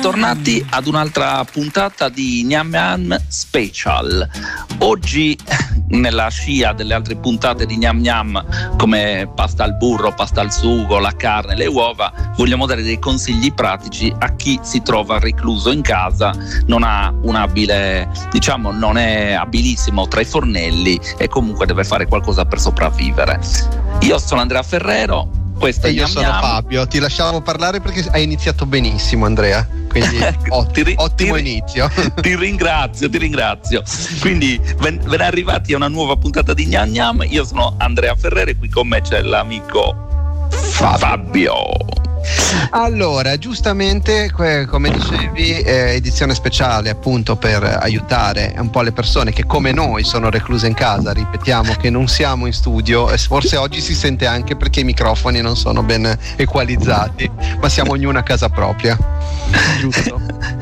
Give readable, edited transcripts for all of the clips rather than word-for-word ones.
bentornati ad un'altra puntata di Gnam Gnam Special. Oggi, nella scia delle altre puntate di Gnam Gnam, come pasta al burro, pasta al sugo, la carne, le uova, vogliamo dare dei consigli pratici a chi si trova recluso in casa, non ha un abile, diciamo, non è abilissimo tra i fornelli e comunque deve fare qualcosa per sopravvivere. Io sono Andrea Ferrero. E io sono Fabio, ti lasciamo parlare perché hai iniziato benissimo, Andrea, quindi ottimo inizio. Ti ringrazio. Quindi ben arrivati a una nuova puntata di Gnam Gnam. Io sono Andrea Ferrero e qui con me c'è l'amico Fabio. Allora, giustamente, come dicevi, edizione speciale appunto per aiutare un po' le persone che come noi sono recluse in casa. Ripetiamo che non siamo in studio e forse oggi si sente anche perché i microfoni non sono ben equalizzati, ma siamo ognuno a casa propria, giusto?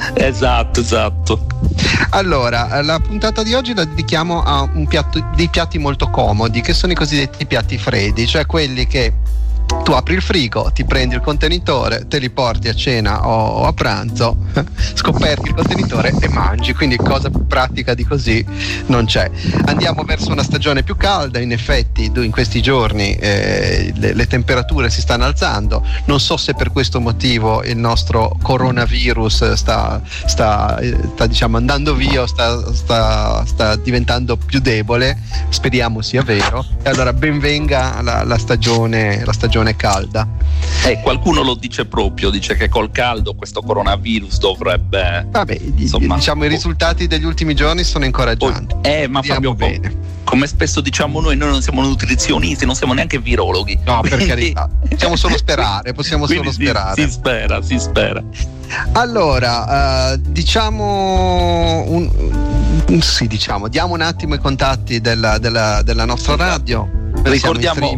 Esatto. Allora, la puntata di oggi la dedichiamo a dei piatti molto comodi, che sono i cosiddetti piatti freddi, cioè quelli che tu apri il frigo, ti prendi il contenitore, te li porti a cena o a pranzo, scoperti il contenitore e mangi. Quindi cosa più pratica di così non c'è. Andiamo verso una stagione più calda, in effetti in questi giorni le temperature si stanno alzando. Non so se per questo motivo il nostro coronavirus sta diciamo andando via o sta diventando più debole. Speriamo sia vero. E allora benvenga la stagione calda. Qualcuno lo dice proprio, dice che col caldo questo coronavirus dovrebbe, diciamo, i risultati degli ultimi giorni sono incoraggianti. Ma Fabio, bene, come spesso diciamo noi non siamo nutrizionisti, non siamo neanche virologhi. No, per carità, possiamo solo sperare. Si spera. Allora, diamo un attimo i contatti della nostra radio. Ricordiamo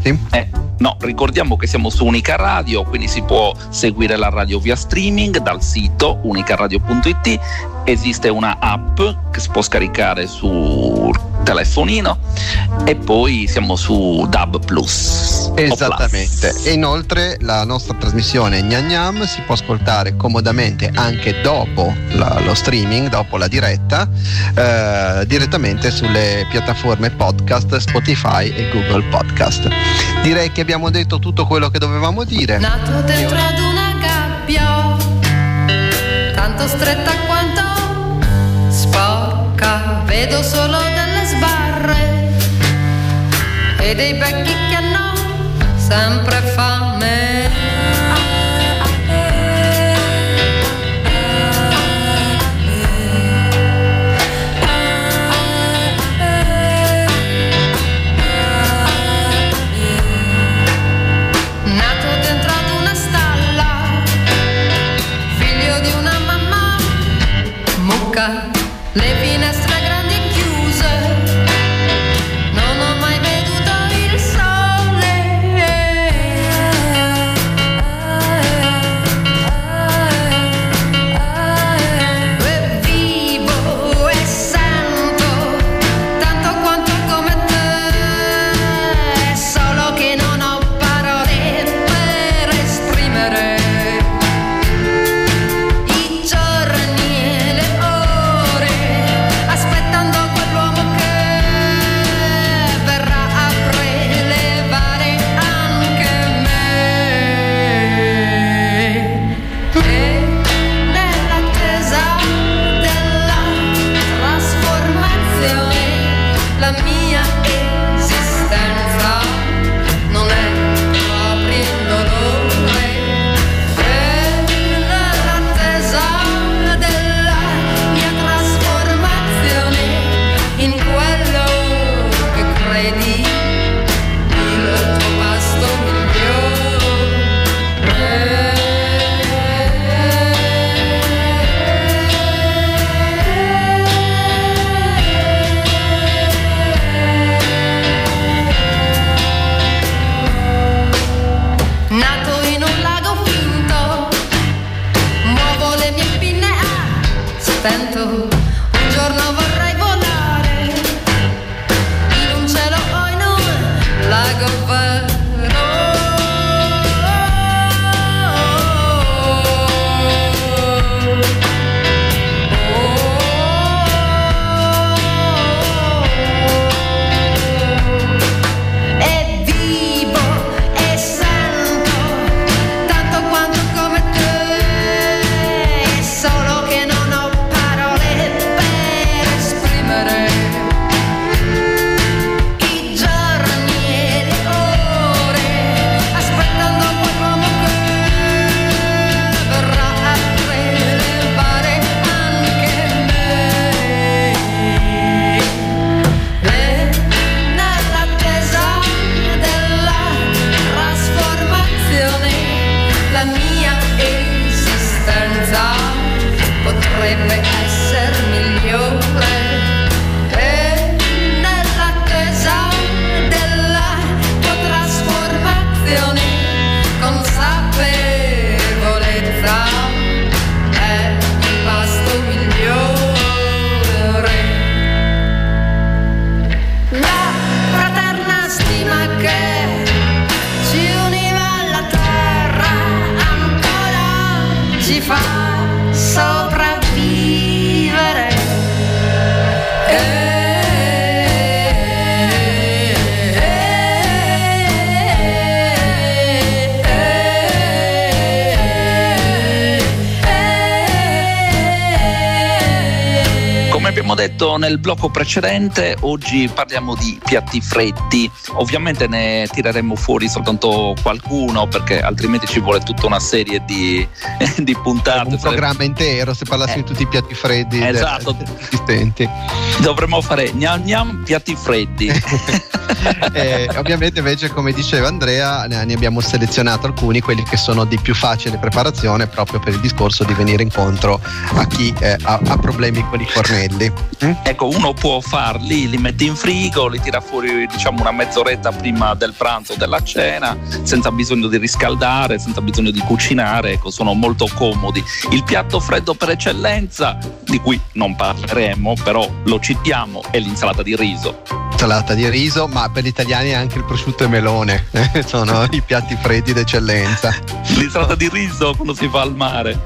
che siamo su Unica Radio, quindi si può seguire la radio via streaming dal sito unicaradio.it. Esiste una app che si può scaricare sul telefonino e poi siamo su DAB+. Esattamente. E inoltre la nostra trasmissione Gnam Gnam si può ascoltare comodamente anche dopo lo streaming, dopo la diretta, direttamente sulle piattaforme podcast Spotify e Google Podcast. Direi che abbiamo detto tutto quello che dovevamo dire. Nato dentro ad una gabbia, tanto stretta quanto sporca, vedo solo delle sbarre e dei becchi che hanno sempre fame. Le finestre grandi e chiuse, non ho mai veduto il sole. E vivo e sento tanto quanto come te, solo che non ho parole per esprimere i giorni e le ore, aspettando quell'uomo che verrà a prelevare anche me. E nell'attesa della trasformazione, la mia esistenza non è proprio indolore. E nell'attesa della mia trasformazione in quello che credi il tuo pasto nato in un lago finto, muovo le mie pinne a stento. Un giorno vorrei volare in un cielo o in un lago vero. vorrebbe essere migliore e nell'attesa della tua trasformazione consapevolezza è il pasto migliore. La fraterna stima che ci univa alla terra ancora ci fa sopravvivere. Come abbiamo detto nel blocco precedente, oggi parliamo di piatti freddi. Ovviamente ne tireremo fuori soltanto qualcuno, perché altrimenti ci vuole tutta una serie di puntate. Un programma intero se parlassimo di tutti i piatti freddi esistenti. Dovremmo fare gnam gnam piatti freddi. Ovviamente invece, come diceva Andrea, ne abbiamo selezionato alcuni, quelli che sono di più facile preparazione, proprio per il discorso di venire incontro a chi ha problemi con i fornelli. Ecco, uno può farli, li mette in frigo, li tira fuori diciamo una mezz'oretta prima del pranzo o della cena, senza bisogno di riscaldare, senza bisogno di cucinare, ecco, sono molto comodi. Il piatto freddo per eccellenza, di cui non parleremo, però lo citiamo, è l'insalata di riso. Insalata di riso, ma per gli italiani anche il prosciutto e melone sono i piatti freddi d'eccellenza. L'insalata di riso quando si va al mare.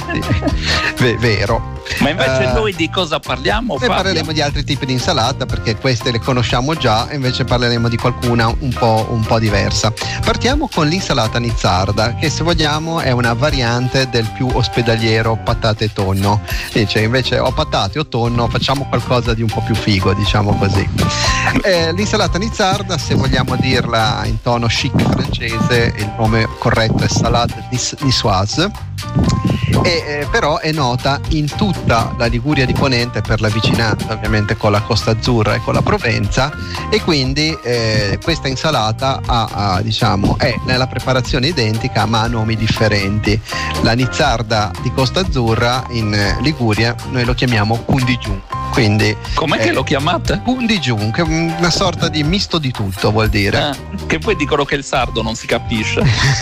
Vero. Ma invece noi di cosa parliamo? Noi parleremo di altri tipi di insalata, perché queste le conosciamo già, e invece parleremo di qualcuna un po' diversa. Partiamo con l'insalata nizzarda, che se vogliamo è una variante del più ospedaliero patate e tonno. Dice invece ho patate o tonno, facciamo qualcosa di un po' più figo, diciamo così. L'insalata nizzarda, se vogliamo dirla in tono chic francese, il nome corretto è salade niçoise. Però è nota in tutta la Liguria di Ponente per la vicinanza ovviamente con la Costa Azzurra e con la Provenza, e quindi questa insalata è nella preparazione identica ma ha nomi differenti. La nizzarda di Costa Azzurra in Liguria noi lo chiamiamo pundigiun. Quindi com'è che lo chiamate? Pundigiun, che è una sorta di misto di tutto, vuol dire. Che poi dicono che il sardo non si capisce.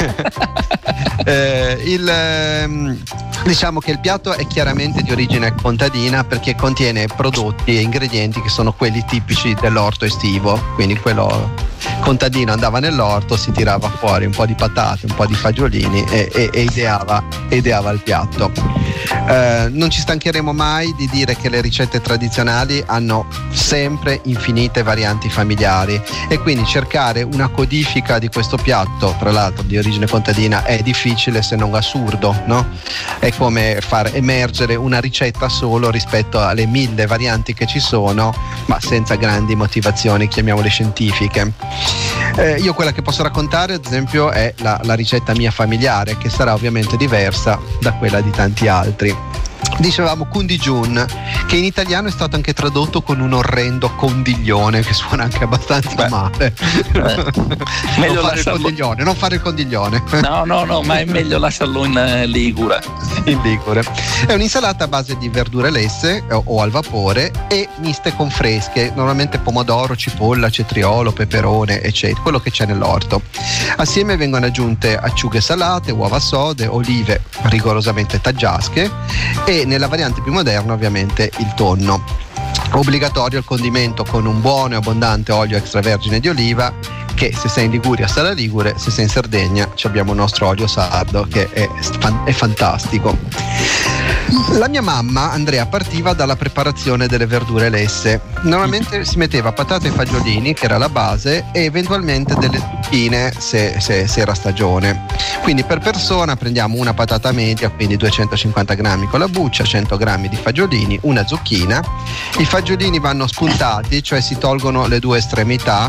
Diciamo che il piatto è chiaramente di origine contadina, perché contiene prodotti e ingredienti che sono quelli tipici dell'orto estivo. Quindi quello contadino andava nell'orto, si tirava fuori un po' di patate, un po' di fagiolini e ideava il piatto. Non ci stancheremo mai di dire che le ricette tradizionali hanno sempre infinite varianti familiari, e quindi cercare una codifica di questo piatto, tra l'altro di origine contadina, è difficile se non assurdo, no? È come far emergere una ricetta solo rispetto alle 1000 varianti che ci sono, ma senza grandi motivazioni, chiamiamole scientifiche. Io quella che posso raccontare, ad esempio, è la ricetta mia familiare, che sarà ovviamente diversa da quella di tanti altri. Dicevamo pundigiun, che in italiano è stato anche tradotto con un orrendo condiglione, che suona anche abbastanza male. Meglio non fare il condiglione. No, ma è meglio lasciarlo in Ligure. In Ligure. È un'insalata a base di verdure lesse o al vapore e miste con fresche, normalmente pomodoro, cipolla, cetriolo, peperone, eccetera, quello che c'è nell'orto. Assieme vengono aggiunte acciughe salate, uova sode, olive rigorosamente taggiasche e nella variante più moderna ovviamente il tonno. Obbligatorio il condimento con un buono e abbondante olio extravergine di oliva, che se sei in Liguria sarà ligure, se sei in Sardegna abbiamo il nostro olio sardo, che è fantastico. La mia mamma, Andrea, partiva dalla preparazione delle verdure lesse. Normalmente si metteva patate e fagiolini, che era la base, e eventualmente delle zucchine se era stagione. Quindi per persona prendiamo una patata media, quindi 250 grammi con la buccia, 100 grammi di fagiolini, una zucchina. I fagiolini vanno spuntati, cioè si tolgono le due estremità,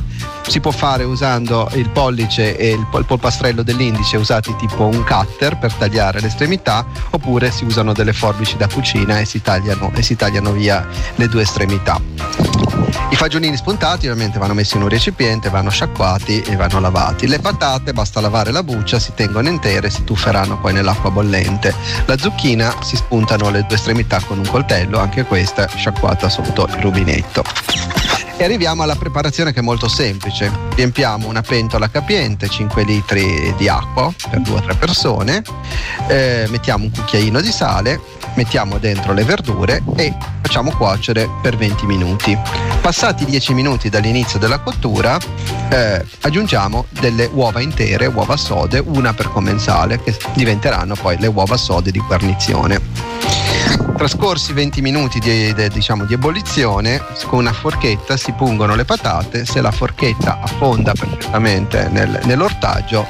si può fare usando il pollice e il polpastrello dell'indice usati tipo un cutter per tagliare l'estremità, oppure si usano delle forbici da cucina e si tagliano via le due estremità. I fagiolini spuntati ovviamente vanno messi in un recipiente, vanno sciacquati e vanno lavati. Le patate basta lavare la buccia, si tengono intere, si tufferanno poi nell'acqua bollente. La zucchina si spuntano le due estremità con un coltello, anche questa sciacquata sotto il rubinetto. E arriviamo alla preparazione, che è molto semplice. Riempiamo una pentola capiente, 5 litri di acqua per 2 o 3 persone, mettiamo un cucchiaino di sale, mettiamo dentro le verdure e facciamo cuocere per 20 minuti. Passati 10 minuti dall'inizio della cottura, aggiungiamo delle uova intere, uova sode, una per commensale, che diventeranno poi le uova sode di guarnizione. Trascorsi 20 minuti di ebollizione, con una forchetta si pungono le patate. Se la forchetta affonda perfettamente nell'ortaggio,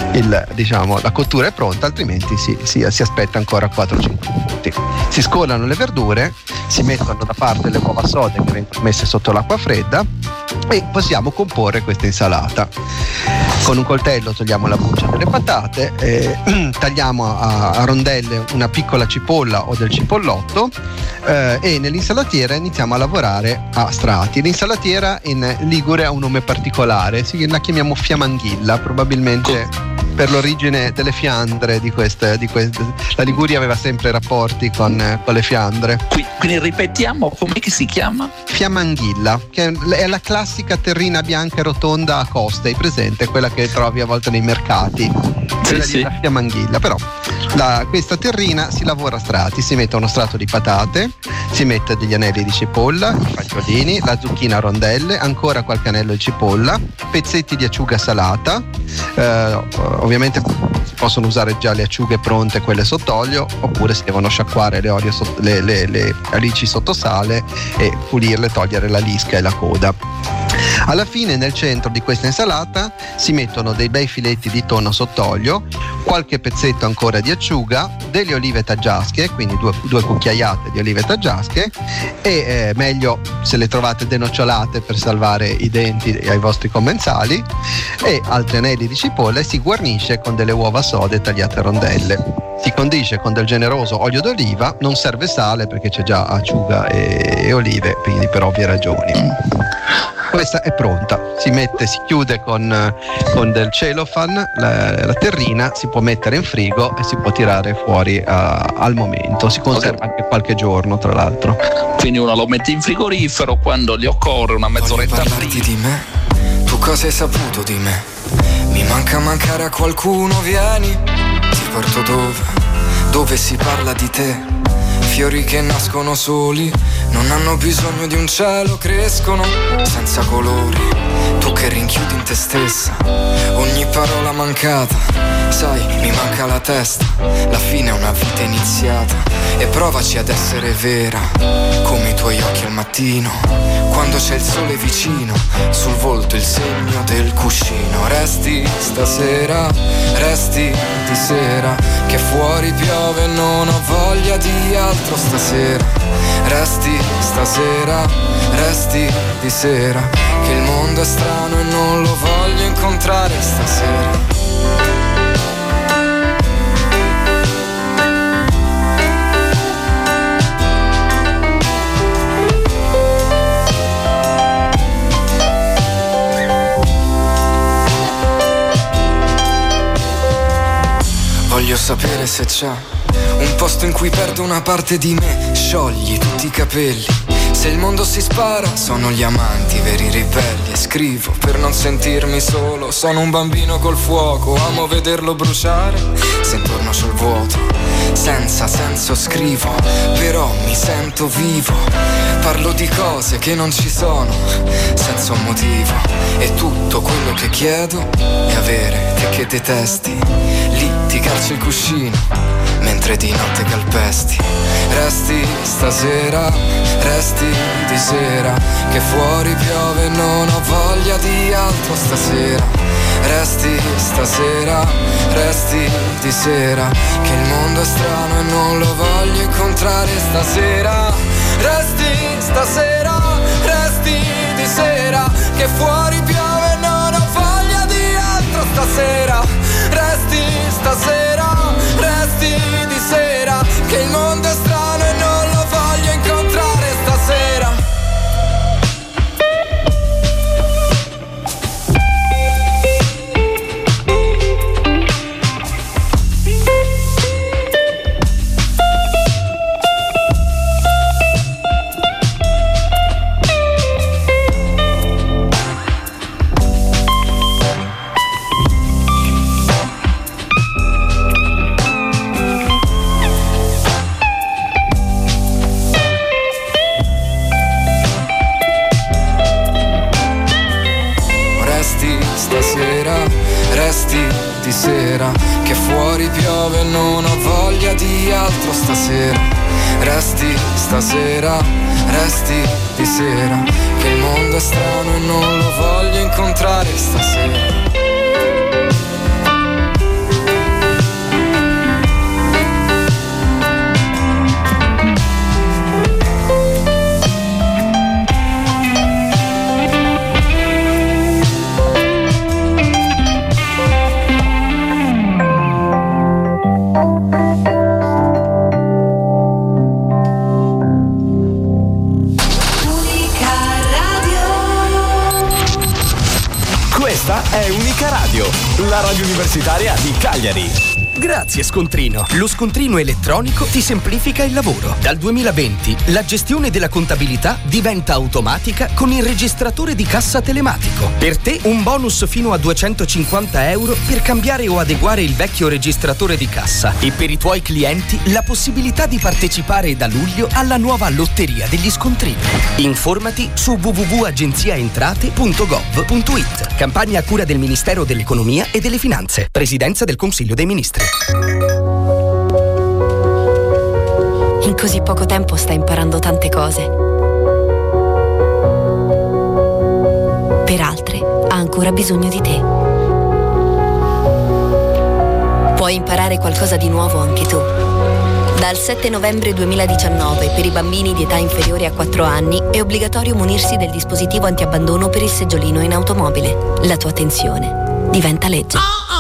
la cottura è pronta, altrimenti si aspetta ancora 4-5 minuti. Si scolano le verdure, si mettono da parte le uova sode che vengono messe sotto l'acqua fredda e possiamo comporre questa insalata. Con un coltello togliamo la buccia delle patate, tagliamo a rondelle una piccola cipolla o del cipollotto e nell'insalatiera iniziamo a lavorare a strati. L'insalatiera in Ligure ha un nome particolare, la chiamiamo fiamanghilla, probabilmente per l'origine delle Fiandre di queste. La Liguria aveva sempre rapporti con le Fiandre. Quindi ripetiamo, com'è che si chiama? Fiamanghilla, che è la classica terrina bianca e rotonda a coste, hai presente? Quella che trovi a volte nei mercati. Sì. La fiamanghilla, però questa terrina si lavora a strati, si mette uno strato di patate, si mette degli anelli di cipolla, i fagiolini, la zucchina a rondelle, ancora qualche anello di cipolla, pezzetti di acciuga salata, ovviamente si possono usare già le acciughe pronte, quelle sott'olio, oppure si devono sciacquare le alici sotto sale e pulirle, togliere la lisca e la coda. Alla fine, nel centro di questa insalata si mettono dei bei filetti di tonno sott'olio, qualche pezzetto ancora di acciuga, delle olive taggiasche, quindi due cucchiaiate di olive taggiasche, e meglio se le trovate denocciolate per salvare i denti ai vostri commensali, e altri anelli di cipolla, e si guarnisce con delle uova sode tagliate a rondelle. Si condisce con del generoso olio d'oliva, non serve sale perché c'è già acciuga e olive, quindi per ovvie ragioni. Questa è pronta, si chiude con del cellophane la terrina, si può mettere in frigo e si può tirare fuori al momento, si conserva anche qualche giorno tra l'altro. Quindi uno lo mette in frigorifero, quando gli occorre una mezz'oretta prima. Di me, tu cosa hai saputo di me? Mi manca mancare a qualcuno, vieni, ti porto dove si parla di te. Fiori che nascono soli, non hanno bisogno di un cielo, crescono senza colori. Tu che rinchiudi in te stessa ogni parola mancata. Sai, mi manca la testa, la fine è una vita iniziata. E provaci ad essere vera, come i tuoi occhi al mattino, quando c'è il sole vicino, sul volto il segno del cuscino. Resti stasera, resti di sera, che fuori piove e non ho voglia di altro stasera. Resti stasera, resti di sera, che il mondo è strano e non lo voglio incontrare stasera. Voglio sapere se c'è un posto in cui perdo una parte di me. Sciogli tutti i capelli. Se il mondo si spara, sono gli amanti veri ribelli. E scrivo per non sentirmi solo. Sono un bambino col fuoco, amo vederlo bruciare. Se intorno c'ho il vuoto, senza senso scrivo, però mi sento vivo. Parlo di cose che non ci sono, senza un motivo. E tutto quello che chiedo è avere te che detesti. Lì ti calcio il cuscino, mentre di notte calpesti. Resti stasera, resti di sera, che fuori piove e non ho voglia di altro stasera. Resti stasera, resti di sera, che il mondo è strano e non lo voglio incontrare stasera. Resti stasera, resti di sera, che fuori piove e non stasera, resti stasera, resti di sera, che il mondo è strano e non lo voglio incontrare stasera. Resti di sera, che fuori piove e non ho voglia di altro stasera. Resti stasera, resti di sera, che il mondo è strano e non lo voglio incontrare stasera. Questa è Unica Radio, la radio universitaria di Cagliari. Grazie Scontrino. Lo scontrino elettronico ti semplifica il lavoro. Dal 2020 la gestione della contabilità diventa automatica con il registratore di cassa telematico. Per te un bonus fino a 250 euro per cambiare o adeguare il vecchio registratore di cassa. E per i tuoi clienti la possibilità di partecipare da luglio alla nuova lotteria degli scontrini. Informati su www.agenziaentrate.gov.it. Campagna a cura del Ministero dell'Economia e delle Finanze. Presidenza del Consiglio dei Ministri. In così poco tempo stai imparando tante cose. Per altre ha ancora bisogno di te. Puoi imparare qualcosa di nuovo anche tu. Dal 7 novembre 2019 per i bambini di età inferiore a 4 anni è obbligatorio munirsi del dispositivo antiabbandono per il seggiolino in automobile. La tua attenzione diventa legge.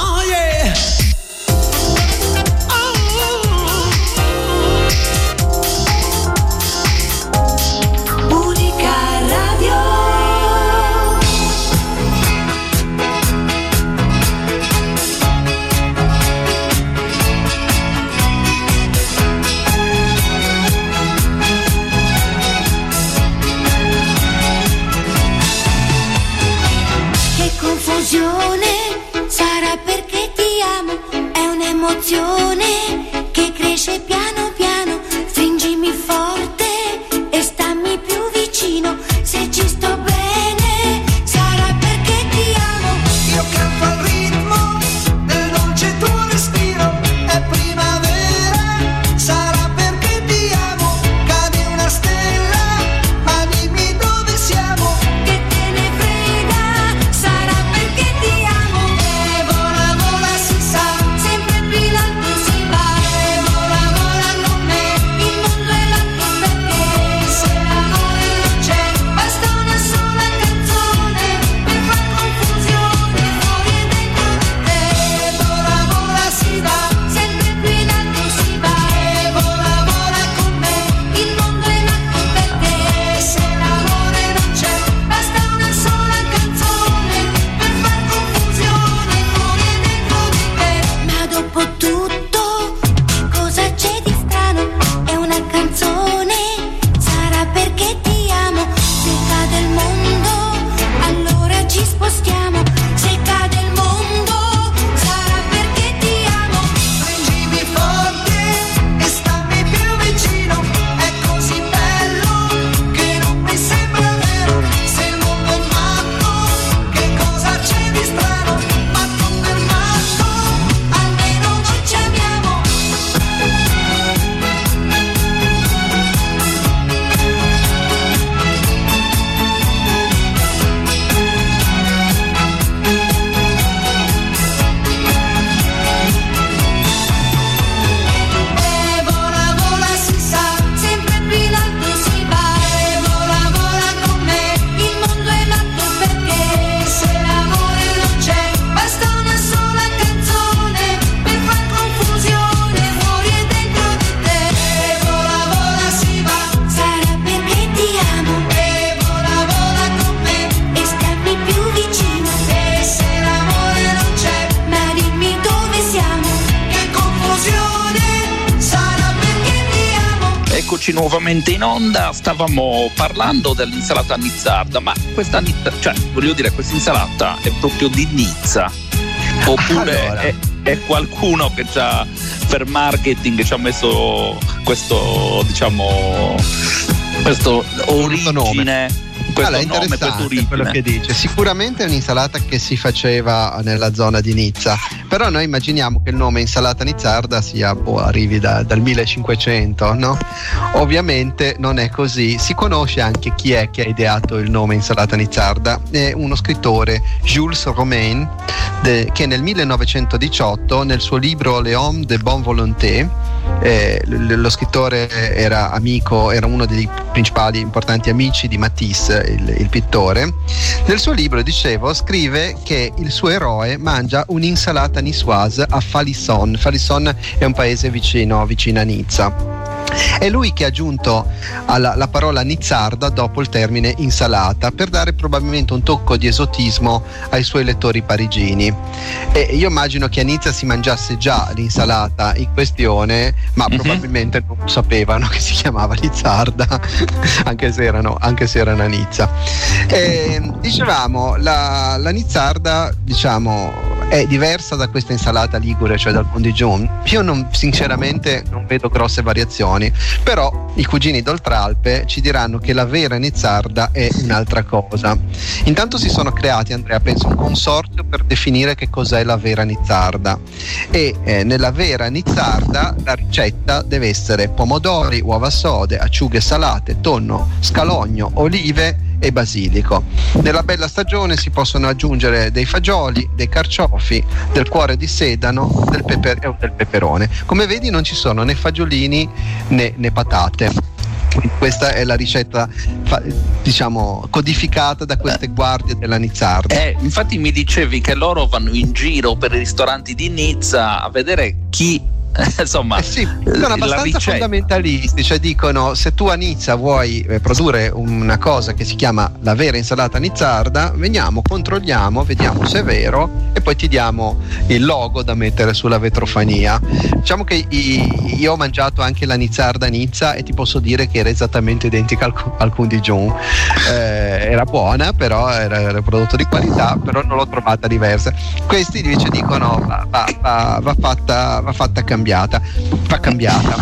Sarà perché ti amo, è un'emozione che cresce piano piano. Stringimi forte e stammi più vicino. Se ci sto bene, sarà perché ti amo. Io canto al ritmo del dolce tuo respiro. È primavera, sarà perché ti amo. Cade una stella, ma dimmi dove siamo. Che te ne frega, sarà perché ti amo. E vola, vola, si sa, sempre più in alto si eccoci nuovamente in onda. Stavamo parlando dell'insalata nizzarda, ma questa insalata è proprio di Nizza? Oppure Allora. è qualcuno che già per marketing ci ha messo questo, diciamo, questo origine, questo Allora, nome, questo interessante quello che origine? dice. Sicuramente è un'insalata che si faceva nella zona di Nizza, però noi immaginiamo che il nome insalata nizzarda arrivi dal 1500, no? Ovviamente non è così. Si conosce anche chi è che ha ideato il nome insalata nizzarda. È uno scrittore, Jules Romain, che nel 1918 nel suo libro Les Hommes de bonne volonté, lo scrittore era uno dei principali importanti amici di Matisse, il pittore. Nel suo libro, dicevo, scrive che il suo eroe mangia un'insalata niçoise a Falisson. Falisson è un paese vicino a Nizza. È lui che ha aggiunto la parola nizzarda dopo il termine insalata, per dare probabilmente un tocco di esotismo ai suoi lettori parigini. E io immagino che a Nizza si mangiasse già l'insalata in questione, ma probabilmente non sapevano che si chiamava nizzarda, anche se erano a Nizza. Dicevamo, la nizzarda, diciamo, è diversa da questa insalata ligure, cioè dal condigiun. Io sinceramente non vedo grosse variazioni, però i cugini d'Oltralpe ci diranno che la vera nizzarda è un'altra cosa. Intanto si sono creati, Andrea, penso, un consorzio per definire che cos'è la vera nizzarda, e nella vera nizzarda la ricetta deve essere pomodori, uova sode, acciughe salate, tonno, scalogno, olive e basilico. Nella bella stagione si possono aggiungere dei fagioli, dei carciofi, del cuore di sedano, del peperone. Come vedi non ci sono né fagiolini né patate. Questa è la ricetta, diciamo, codificata da queste guardie della nizzarda. Infatti mi dicevi che loro vanno in giro per i ristoranti di Nizza a vedere chi, insomma, sì, sono abbastanza fondamentalisti, cioè dicono: se tu a Nizza vuoi produrre una cosa che si chiama la vera insalata nizzarda, veniamo, controlliamo, vediamo se è vero e poi ti diamo il logo da mettere sulla vetrofania. Diciamo che io ho mangiato anche la nizzarda a Nizza e ti posso dire che era esattamente identica al condigiun. Era buona, però era prodotto di qualità, però non l'ho trovata diversa. Questi invece dicono va fatta cambiata. Va cambiata.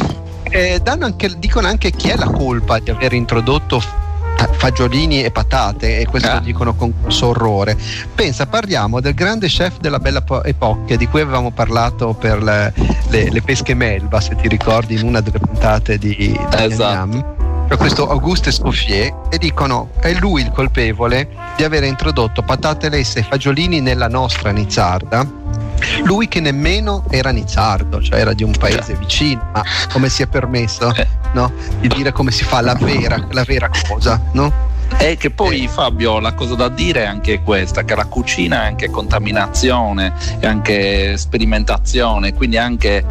Dicono anche chi è la colpa di aver introdotto fagiolini e patate, e questo lo dicono con orrore. Pensa, parliamo del grande chef della Belle Époque di cui avevamo parlato per le pesche Melba, se ti ricordi, in una delle puntate di Esatto. Questo Auguste Escoffier, e dicono: è lui il colpevole di aver introdotto patate lesse e fagiolini nella nostra nizzarda. Lui che nemmeno era nizzardo, cioè era di un paese vicino, ma come si è permesso, no? Di dire come si fa la vera cosa, no? E che poi, Fabio, la cosa da dire è anche questa, che la cucina è anche contaminazione, è anche sperimentazione, quindi anche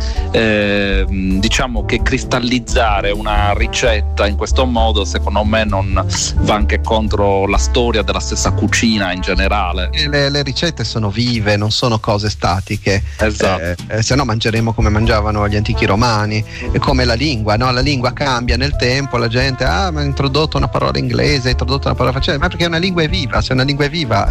diciamo che cristallizzare una ricetta in questo modo, secondo me, non va anche contro la storia della stessa cucina in generale. Le ricette sono vive, non sono cose statiche. Esatto. Se no mangeremo come mangiavano gli antichi romani. È come la lingua, no? La lingua cambia nel tempo, la gente ma ha introdotto una parola inglese, ha introdotto una parola francese, ma perché una lingua è viva. Se una lingua è viva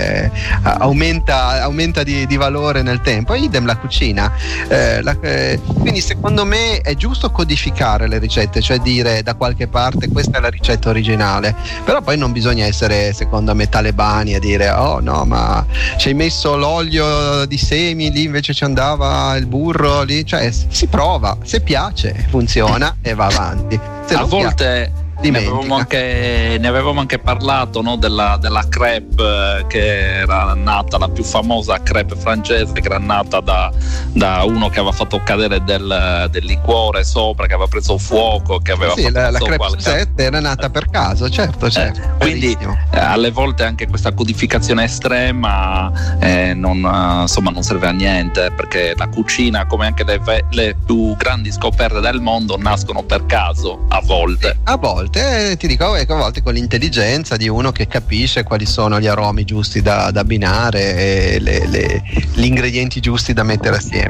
aumenta di valore nel tempo. Idem la cucina. Quindi secondo me è giusto codificare le ricette, cioè dire da qualche parte questa è la ricetta originale, però poi non bisogna essere, secondo me, talebani e dire: oh no, ma ci hai messo l'olio di semi, lì invece ci andava il burro, lì, cioè si prova, se piace funziona e va avanti. Se a volte ne avevamo anche parlato, no? della crêpe, che era nata, la più famosa crêpe francese, che era nata da uno che aveva fatto cadere del liquore sopra, che aveva preso fuoco, che aveva fatto la crêpe Suzette era nata per caso, certo. Quindi alle volte anche questa codificazione estrema non serve a niente, perché la cucina, come anche le più grandi scoperte del mondo, nascono per caso a volte. Ti dico, a volte con l'intelligenza di uno che capisce quali sono gli aromi giusti da abbinare e gli ingredienti giusti da mettere assieme.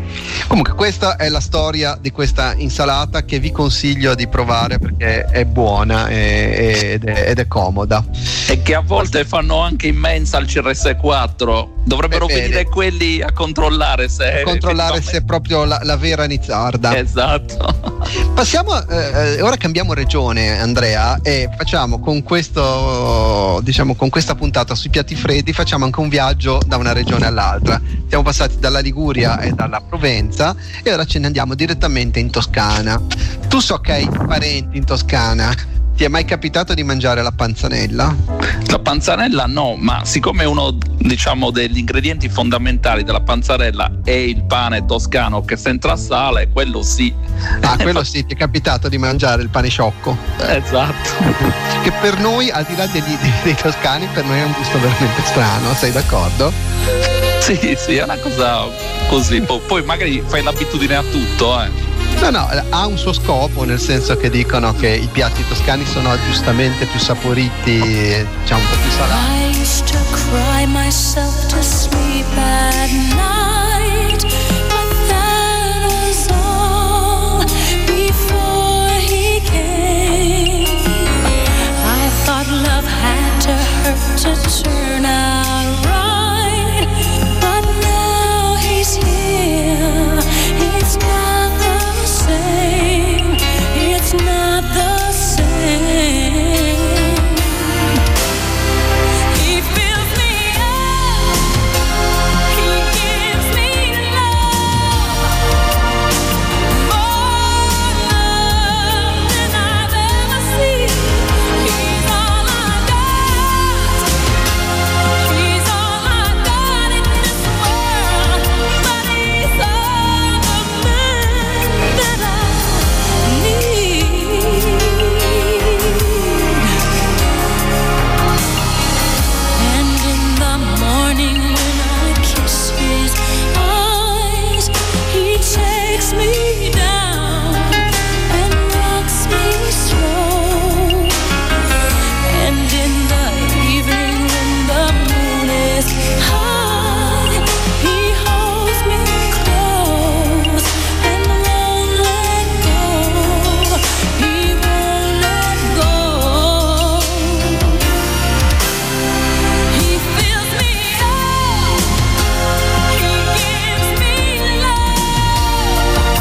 Comunque questa è la storia di questa insalata che vi consiglio di provare perché è buona ed è comoda. E che a volte fanno anche in mensa al CRS4. Dovrebbero venire quelli a controllare se è proprio la vera nizzarda. Esatto. Passiamo, ora cambiamo regione, Andrea, e facciamo con questo, diciamo, con questa puntata sui piatti freddi, facciamo anche un viaggio da una regione all'altra. Siamo passati dalla Liguria e dalla Provenza e ora ce ne andiamo direttamente in Toscana. Tu so che hai parenti in Toscana. Ti è mai capitato di mangiare la panzanella? La panzanella no, ma siccome uno, diciamo, degli ingredienti fondamentali della panzanella è il pane toscano che senza sale, quello sì. Quello sì, ti è capitato di mangiare il pane sciocco? Esatto. Che per noi, al di là dei toscani, per noi è un gusto veramente strano, sei d'accordo? Sì, è una cosa così, poi magari fai l'abitudine a tutto, No, ha un suo scopo, nel senso che dicono che i piatti toscani sono giustamente più saporiti, diciamo un po' più salati. I used to cry myself to sleep at night, but that was all before he came. I thought love had to hurt to turn out right, but now he's here. It's not the same. It's not the same. He fills me up. He gives me love. More love than I've ever seen. He's all I got. He's all I got in this world. But he's all the man that I need. And in the morning when I kiss his eyes, he takes me down and rocks me slow. And in the evening when the moon is high, he holds me close and won't let go. He won't let go. He fills me up. He gives me love.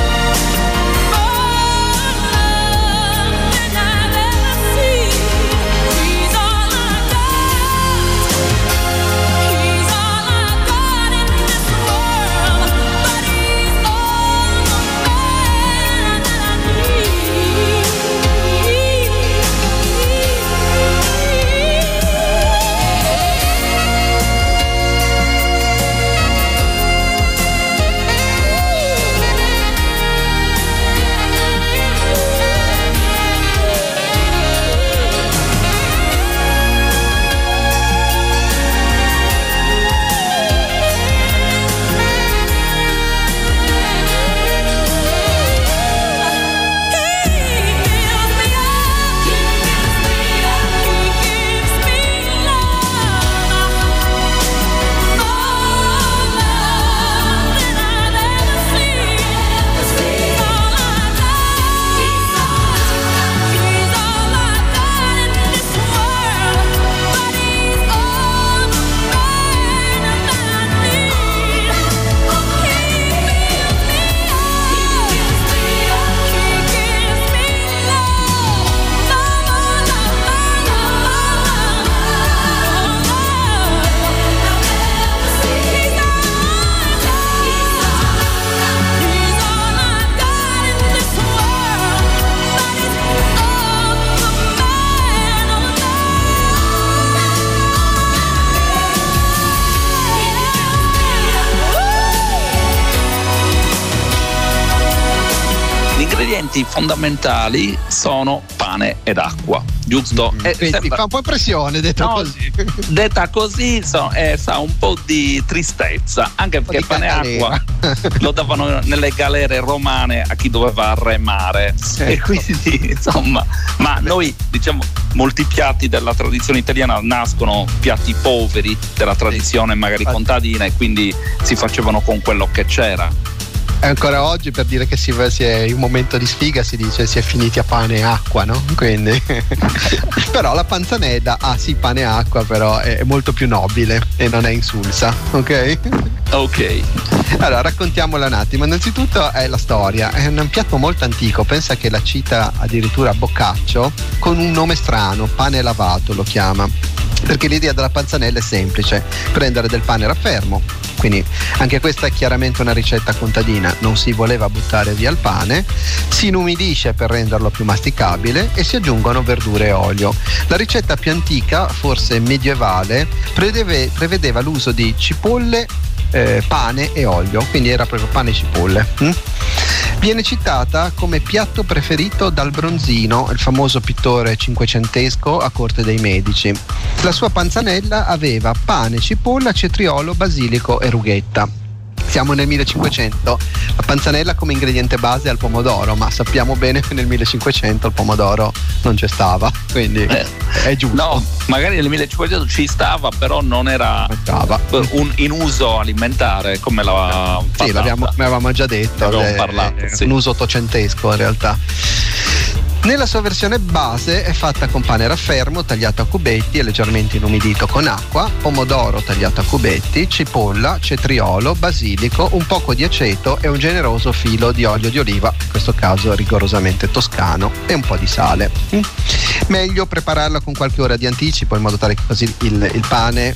More love than I've ever seen. He's all I got. He's all I got in this world. But he's all the man that I need. Gli ingredienti fondamentali sono pane ed acqua, giusto? Ti fa un po' impressione detto così. Detta così sa un po' di tristezza, anche perché pane e acqua lo davano nelle galere romane a chi doveva remare. E quindi insomma, ma noi diciamo molti piatti della tradizione italiana nascono piatti poveri della tradizione magari contadina, e quindi si facevano con quello che c'era. Ancora oggi, per dire che si è in un momento di sfiga, si dice si è finiti a pane e acqua, no? Quindi però la panzanella sì, pane e acqua, però è molto più nobile e non è insulsa, ok? Ok. Allora, raccontiamola un attimo. Innanzitutto è la storia, è un piatto molto antico, pensa che la cita addirittura Boccaccio con un nome strano, pane lavato lo chiama, perché l'idea della panzanella è semplice: prendere del pane raffermo, quindi anche questa è chiaramente una ricetta contadina, non si voleva buttare via il pane, si inumidisce per renderlo più masticabile e si aggiungono verdure e olio. La ricetta più antica, forse medievale, prevedeva l'uso di cipolle, pane e olio, quindi era proprio pane e cipolle. Viene citata come piatto preferito dal Bronzino, il famoso pittore cinquecentesco a corte dei Medici. La sua panzanella aveva pane, cipolla, cetriolo, basilico e rughetta. Siamo nel 1500, la panzanella come ingrediente base è il pomodoro, ma sappiamo bene che nel 1500 il pomodoro non c'è stava, quindi è giusto. No, magari nel 1500 ci stava, però non era in uso alimentare come la patata. Sì, l'avevamo già detto, sì. Un uso ottocentesco in realtà. Nella sua versione base è fatta con pane raffermo tagliato a cubetti e leggermente inumidito con acqua, pomodoro tagliato a cubetti, cipolla, cetriolo, basilico, un poco di aceto e un generoso filo di olio di oliva, in questo caso rigorosamente toscano, e un po' di sale. Meglio prepararla con qualche ora di anticipo in modo tale che così il pane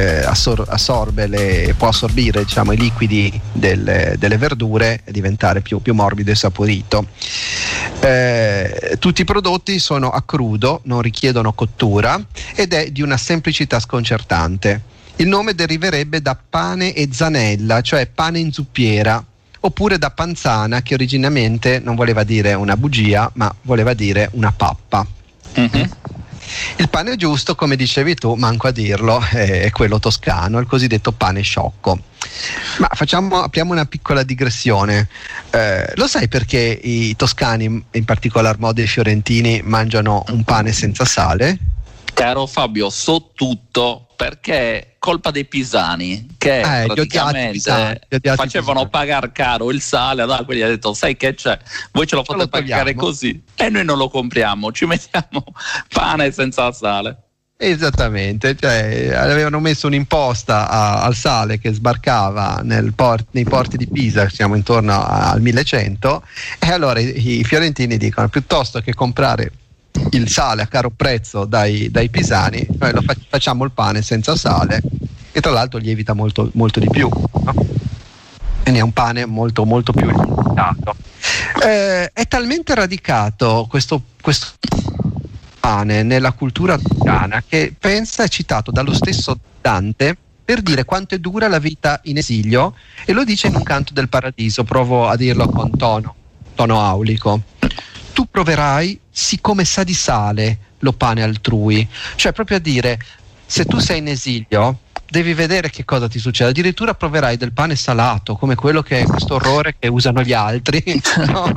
può assorbire, diciamo, i liquidi delle verdure e diventare più morbido e saporito. Tutti i prodotti sono a crudo, non richiedono cottura ed è di una semplicità sconcertante. Il nome deriverebbe da pane e zanella, cioè pane in zuppiera, oppure da panzana, che originariamente non voleva dire una bugia, ma voleva dire una pappa. Mm-hmm. Il pane giusto, come dicevi tu, manco a dirlo, è quello toscano, il cosiddetto pane sciocco. Ma apriamo una piccola digressione. Lo sai perché i toscani, in particolar modo i fiorentini, mangiano un pane senza sale? Caro Fabio, so tutto, perché colpa dei pisani che praticamente facevano pagare caro il sale. Allora quelli hanno detto: sai che c'è, voi ce lo fate pagare così e noi non lo compriamo, ci mettiamo pane senza sale. Esattamente, cioè avevano messo un'imposta al sale che sbarcava nei porti di Pisa, siamo intorno al 1100, e allora i fiorentini dicono: piuttosto che comprare il sale a caro prezzo dai pisani, noi facciamo il pane senza sale, e tra l'altro lievita molto, molto di più, no? Quindi è un pane molto, molto più limitato. È talmente radicato questo pane nella cultura toscana che pensa è citato dallo stesso Dante per dire quanto è dura la vita in esilio, e lo dice in un canto del Paradiso. Provo a dirlo con tono aulico: tu proverai siccome sa di sale lo pane altrui, cioè proprio a dire, se tu sei in esilio devi vedere che cosa ti succede, addirittura proverai del pane salato come quello che è questo orrore che usano gli altri, no?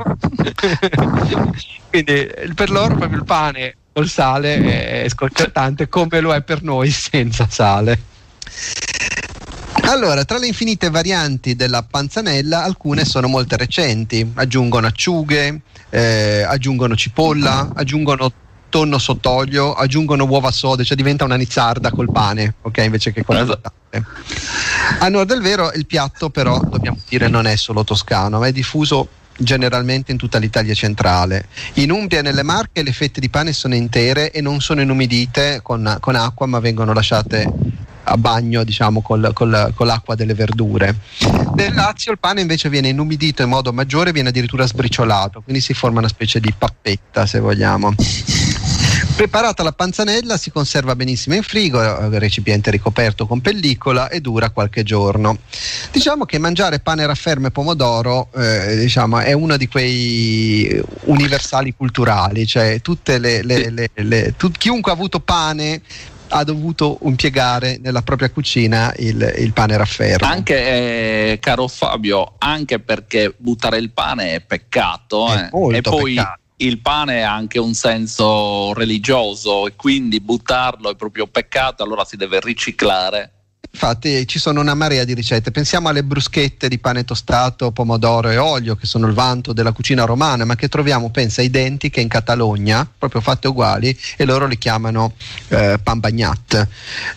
Quindi per loro proprio il pane col sale è sconcertante, come lo è per noi senza sale. Allora, tra le infinite varianti della panzanella, alcune sono molto recenti: aggiungono acciughe, aggiungono cipolla, aggiungono tonno sott'olio, aggiungono uova sode, cioè diventa una nizzarda col pane, ok, invece che con la patate. A onor del vero, il piatto però, dobbiamo dire, non è solo toscano, ma è diffuso generalmente in tutta l'Italia centrale. In Umbria e nelle Marche le fette di pane sono intere e non sono inumidite con acqua, ma vengono lasciate a bagno, diciamo, con l'acqua delle verdure. Nel Lazio il pane invece viene inumidito in modo maggiore, viene addirittura sbriciolato, quindi si forma una specie di pappetta, se vogliamo. Preparata la panzanella si conserva benissimo in frigo, recipiente ricoperto con pellicola, e dura qualche giorno. Diciamo che mangiare pane raffermo e pomodoro diciamo, è uno di quei universali culturali, cioè chiunque ha avuto pane ha dovuto impiegare nella propria cucina il pane raffermo. Anche caro Fabio, anche perché buttare il pane è peccato, e poi peccato. Il pane ha anche un senso religioso, e quindi buttarlo è proprio peccato, allora si deve riciclare. Infatti ci sono una marea di ricette, pensiamo alle bruschette di pane tostato, pomodoro e olio, che sono il vanto della cucina romana, ma che troviamo, pensa, identiche in Catalogna, proprio fatte uguali, e loro li chiamano pan bagnat.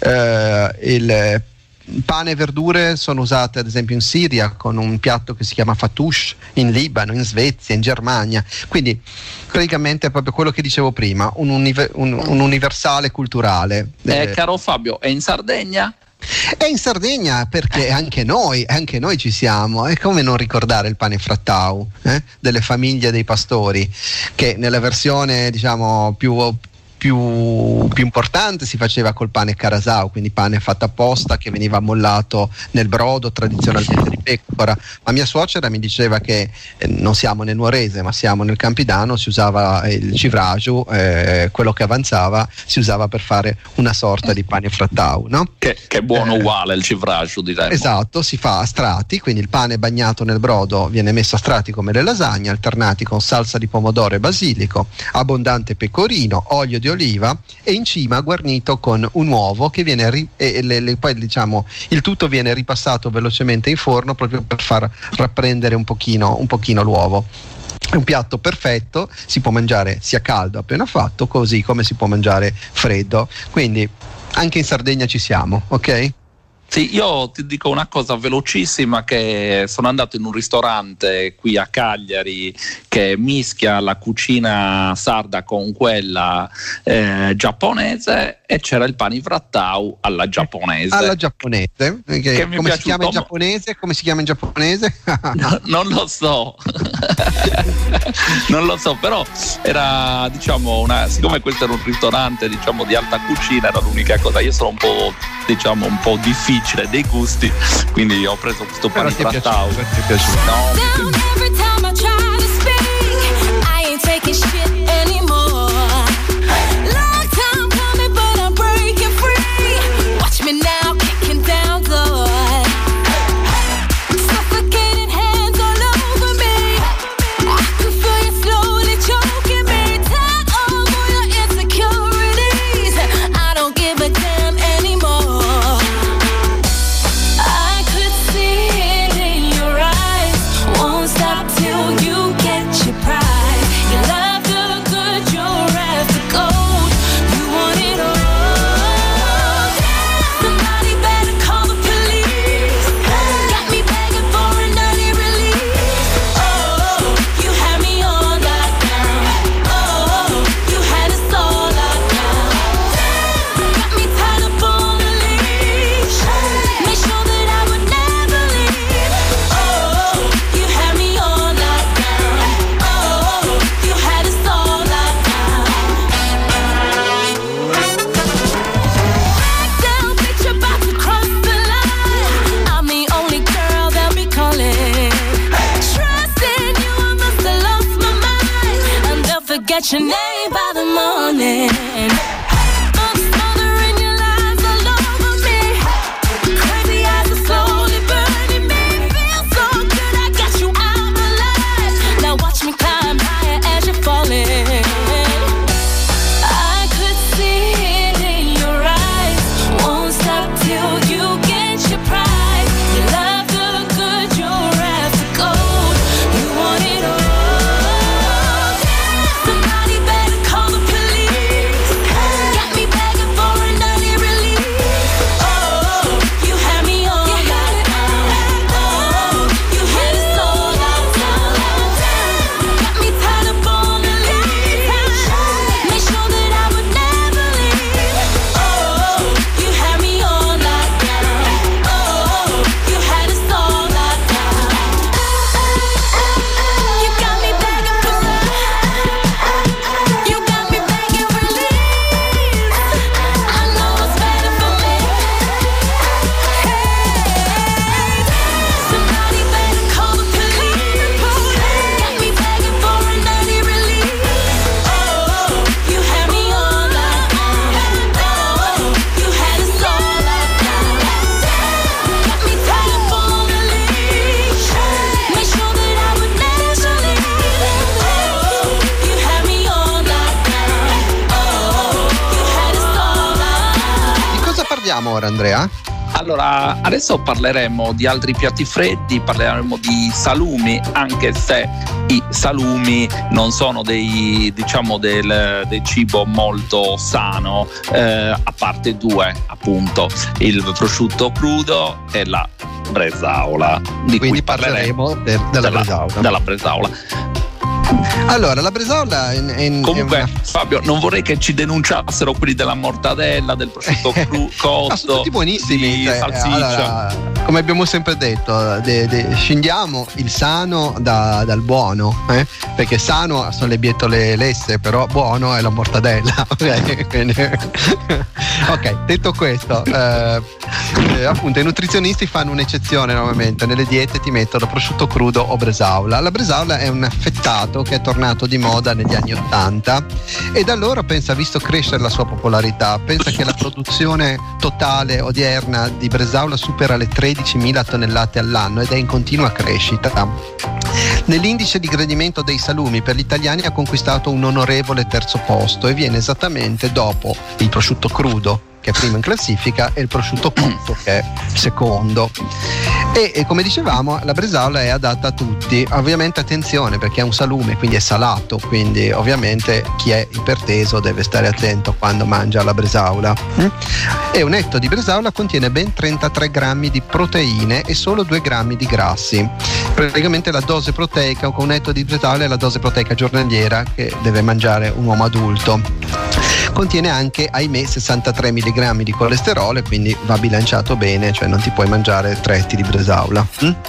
Il pane e verdure sono usate ad esempio in Siria con un piatto che si chiama fatouche, in Libano, in Svezia, in Germania, quindi praticamente è proprio quello che dicevo prima, un universale culturale. Caro Fabio, è in Sardegna? È in Sardegna, perché anche noi ci siamo. E come non ricordare il pane frattau delle famiglie dei pastori, che nella versione diciamo più importante si faceva col pane carasau, quindi pane fatto apposta che veniva ammollato nel brodo tradizionalmente di pecora. Ma mia suocera mi diceva che non siamo nel Nuorese ma siamo nel Campidano, si usava il civraju, quello che avanzava si usava per fare una sorta di pane frattau, no? Che è buono uguale il civraju, diremmo. Esatto, si fa a strati, quindi il pane bagnato nel brodo viene messo a strati come le lasagne, alternati con salsa di pomodoro e basilico, abbondante pecorino, olio di oliva e in cima guarnito con un uovo che viene poi diciamo il tutto viene ripassato velocemente in forno proprio per far rapprendere un pochino l'uovo. È un piatto perfetto, si può mangiare sia caldo appena fatto, così come si può mangiare freddo, quindi anche in Sardegna ci siamo, ok? Sì, io ti dico una cosa velocissima, che sono andato in un ristorante qui a Cagliari che mischia la cucina sarda con quella giapponese, e c'era il pane frattau alla giapponese. Alla giapponese? Che mi come si chiama in giapponese? Come si chiama in giapponese? No, non lo so. Non lo so, però era diciamo siccome questo era un ristorante diciamo di alta cucina, era l'unica cosa. Io sono un po' difficile dei gusti, quindi ho preso questo pane frattau. Ti è piaciuto? No, Every time I try to speak, I ain't taking shit anymore. Long time coming, but I'm breaking free. Watch me now, kicking down doors. Suffocating hands all over me. I can feel you slowly choking me. Tired of all your insecurities. I don't give a damn anymore. I could see it in your eyes. Won't stop till you get your pride. You love the good, you're after gold. You want it all. Somebody better call the police. Got me begging for an early release. Oh, you had me on lockdown. Oh, you had us all locked down. Got me tied up on a leash. Made sure that I would never leave. Oh, you had me on lockdown. Oh, you had us all locked down. Back down, bitch, about to cross the line. I'm the only girl they'll be calling. Trusting you, I must have lost my mind. And they'll forget your name by the morning. I'm smothering your lies all over me. Crazy eyes are slowly burning me. Feel so good, I got you out my life. Now watch me climb higher as you're falling. I could see it in your eyes. Won't stop till you get your prize. You love the good, you're after gold. You want it all. Somebody better call the police. Got me begging for an early release. Oh, you had me on lockdown. Oh, you had us all locked down. Got me tied up on a leash. Made sure that I would never leave. Oh, you had me on lockdown. Oh, you had us all locked down. You got me begging for You got me begging release. I know what's better for me. Somebody better call the police. Got me begging for an early release. Oh, you had me on lockdown. Oh, you had us all locked down. Got me tied up on a leash. Made sure that I would never leave. Oh, you had me on lockdown. Oh, you had us all locked down. Di cosa parliamo ora, Andrea? Allora, adesso parleremo di altri piatti freddi, parleremo di salumi, anche se i salumi non sono del cibo molto sano, a parte due, appunto, il prosciutto crudo e la bresaola, di Quindi cui parleremo della bresaola. della bresaola. Allora, la bresaola Comunque, Fabio, non vorrei che ci denunciassero quelli della mortadella, del prosciutto cotto, sono tutti buonissimi, di cioè, salsiccia. allora, come abbiamo sempre detto, scendiamo il sano dal buono, perché sano sono le bietole lesse, però buono è la mortadella. Ok, detto questo, appunto i nutrizionisti fanno un'eccezione normalmente, nelle diete ti mettono prosciutto crudo o bresaola. La bresaola è un affettato che è tornato di moda negli anni '80 e da allora ha visto crescere la sua popolarità. Pensa che la produzione totale odierna di bresaola supera le 13.000 tonnellate all'anno ed è in continua crescita. Nell'indice di gradimento dei salumi per gli italiani ha conquistato un onorevole terzo posto e viene esattamente dopo il prosciutto crudo, che è primo in classifica, e il prosciutto cotto, che è secondo. E come dicevamo, la bresaola è adatta a tutti. Ovviamente attenzione, perché è un salume, quindi è salato, quindi ovviamente chi è iperteso deve stare attento quando mangia la bresaola. E un etto di bresaola contiene ben 33 grammi di proteine e solo 2 grammi di grassi. Praticamente la dose proteica con un etto di bresaola è la dose proteica giornaliera che deve mangiare un uomo adulto. Contiene anche, ahimè, 63 mg di colesterolo, quindi va bilanciato bene, cioè non ti puoi mangiare 3 etti di bresaola.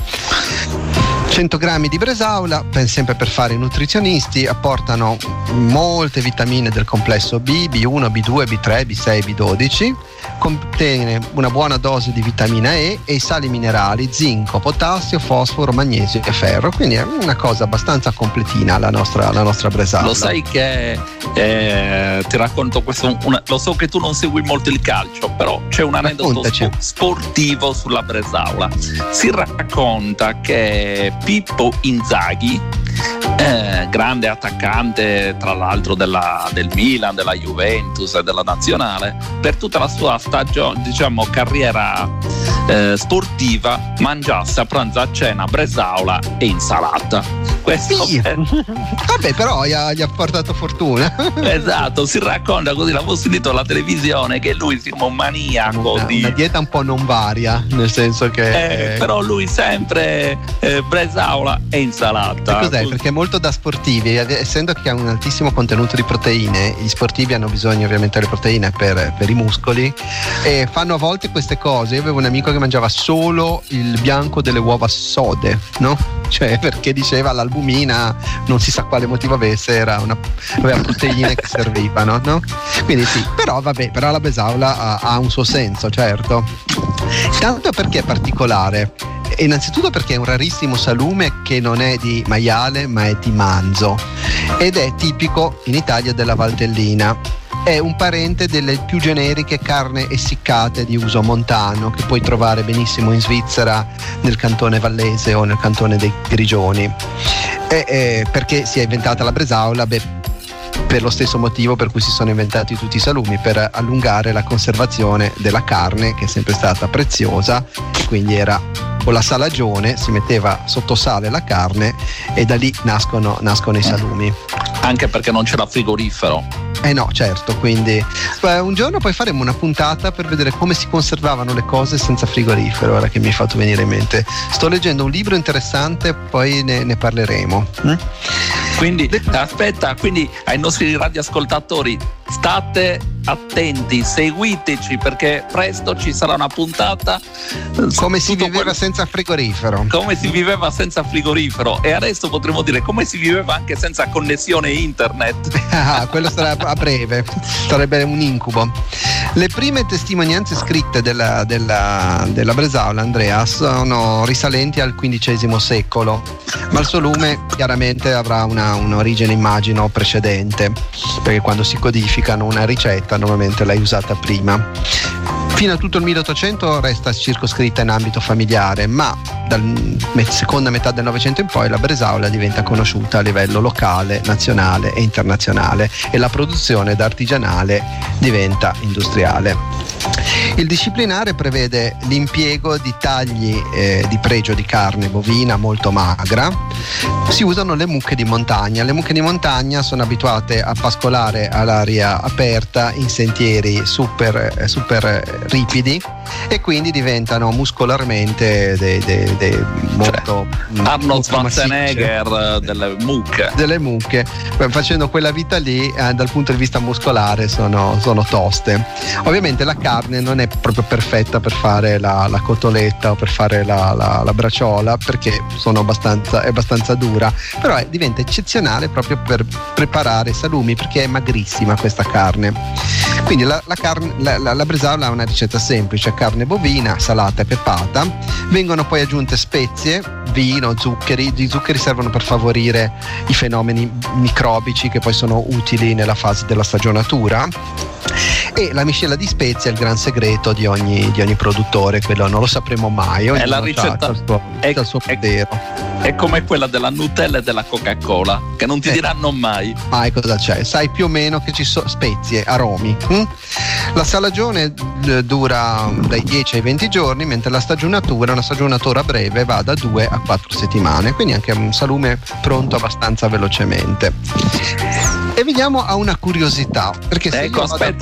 100 grammi di bresaola, sempre per fare i nutrizionisti, apportano molte vitamine del complesso B, B1, B2, B3, B6, B12, contiene una buona dose di vitamina E e i sali minerali, zinco, potassio, fosforo, magnesio e ferro, quindi è una cosa abbastanza completina la nostra bresaola. Lo sai che ti racconto questo, lo so che tu non segui molto il calcio, però c'è un aneddoto sportivo sulla bresaola. Si racconta che Pippo Inzaghi, grande attaccante tra l'altro del Milan, della Juventus e della nazionale, per tutta la sua stagione, carriera sportiva, mangiasse a pranzo, a cena bresaola e insalata. Questo vabbè, però gli ha portato fortuna. Esatto, si racconta così, l'avevo sentito alla televisione, che lui sia un maniaco una dieta un po' non varia, nel senso che però lui sempre bresaola e insalata. Cos'è? Perché è molto da sportivi, essendo che ha un altissimo contenuto di proteine, gli sportivi hanno bisogno ovviamente delle proteine per i muscoli e fanno a volte queste cose. Io avevo un amico che mangiava solo il bianco delle uova sode, no? Cioè, perché diceva l'albumina, non si sa quale motivo avesse, aveva proteine che servivano, no? Quindi sì, però vabbè, però la bresaola ha un suo senso, certo. Tanto perché è particolare. Innanzitutto perché è un rarissimo salume che non è di maiale ma è di manzo ed è tipico in Italia della Valtellina. È un parente delle più generiche carne essiccate di uso montano che puoi trovare benissimo in Svizzera, nel cantone vallese o nel cantone dei Grigioni. Perché si è inventata la bresaola? Per lo stesso motivo per cui si sono inventati tutti i salumi, per allungare la conservazione della carne, che è sempre stata preziosa, e quindi era con la salagione, si metteva sotto sale la carne e da lì nascono i salumi. Anche perché non c'era frigorifero. No, certo, quindi un giorno poi faremo una puntata per vedere come si conservavano le cose senza frigorifero, ora che mi hai fatto venire in mente. Sto leggendo un libro interessante, poi ne parleremo. Quindi aspetta, quindi ai nostri radioascoltatori, state attenti, seguiteci, perché presto ci sarà una puntata come si viveva senza frigorifero. Come si viveva senza frigorifero, e adesso potremmo dire come si viveva anche senza connessione internet. Quello sarà a breve, sarebbe un incubo. Le prime testimonianze scritte della bresaola, Andrea, sono risalenti al XV secolo, ma il salume chiaramente avrà un'origine, immagino, precedente, perché quando si codificano una ricetta normalmente l'hai usata prima. Fino a tutto il 1800 resta circoscritta in ambito familiare, ma dalla seconda metà del Novecento in poi la bresaola diventa conosciuta a livello locale, nazionale e internazionale e la produzione artigianale diventa industriale. Il disciplinare prevede l'impiego di tagli di pregio di carne bovina molto magra. Si usano le mucche di montagna. Le mucche di montagna sono abituate a pascolare all'aria aperta in sentieri super ripidi e quindi diventano muscolarmente molto Arnold molto Schwarzenegger massicce. delle mucche. Facendo quella vita lì dal punto di vista muscolare sono toste. Ovviamente la carne non è proprio perfetta per fare la cotoletta o per fare la braciola, perché è abbastanza dura, però diventa eccezionale proprio per preparare salumi, perché è magrissima questa carne. Quindi la bresaola ha una ricetta semplice: carne bovina salata e peppata, vengono poi aggiunte spezie, vino, zuccheri. Gli zuccheri servono per favorire i fenomeni microbici che poi sono utili nella fase della stagionatura, e la miscela di spezie è il gran segreto di ogni produttore, quello non lo sapremo mai. È la ricetta, c'ha il suo potere. È come quella della Nutella e della Coca-Cola, che non ti diranno mai Cosa c'è? Sai più o meno che ci sono spezie, aromi. La salagione dura dai 10 ai 20 giorni, mentre la stagionatura, una stagionatura breve, va da 2 a 4 settimane, quindi anche un salume pronto abbastanza velocemente. E veniamo a una curiosità, perché se io aspetta,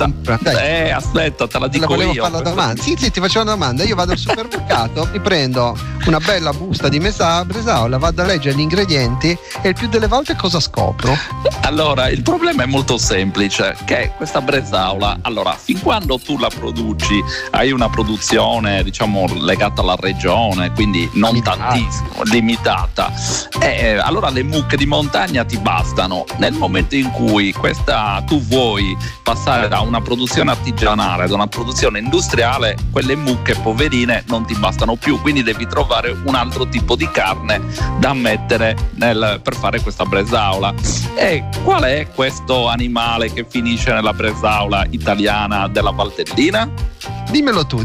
te la dico io. Fare la domanda. Sì, ti faccio una domanda. Io vado al supermercato, mi prendo una bella busta di bresaola, vado a leggere gli ingredienti e il più delle volte cosa scopro? Allora, il problema è molto semplice, che questa bresaola, allora, fin quando tu la produci, hai una produzione, diciamo, legata alla regione, quindi non tantissimo, limitata, allora le mucche di montagna ti bastano. Nel momento in cui tu vuoi passare da una produzione artigianale ad una produzione industriale, quelle mucche poverine non ti bastano più, quindi devi trovare un altro tipo di carne da mettere per fare questa bresaola. E qual è questo animale che finisce nella bresaola italiana della Valtellina? Dimmelo tu.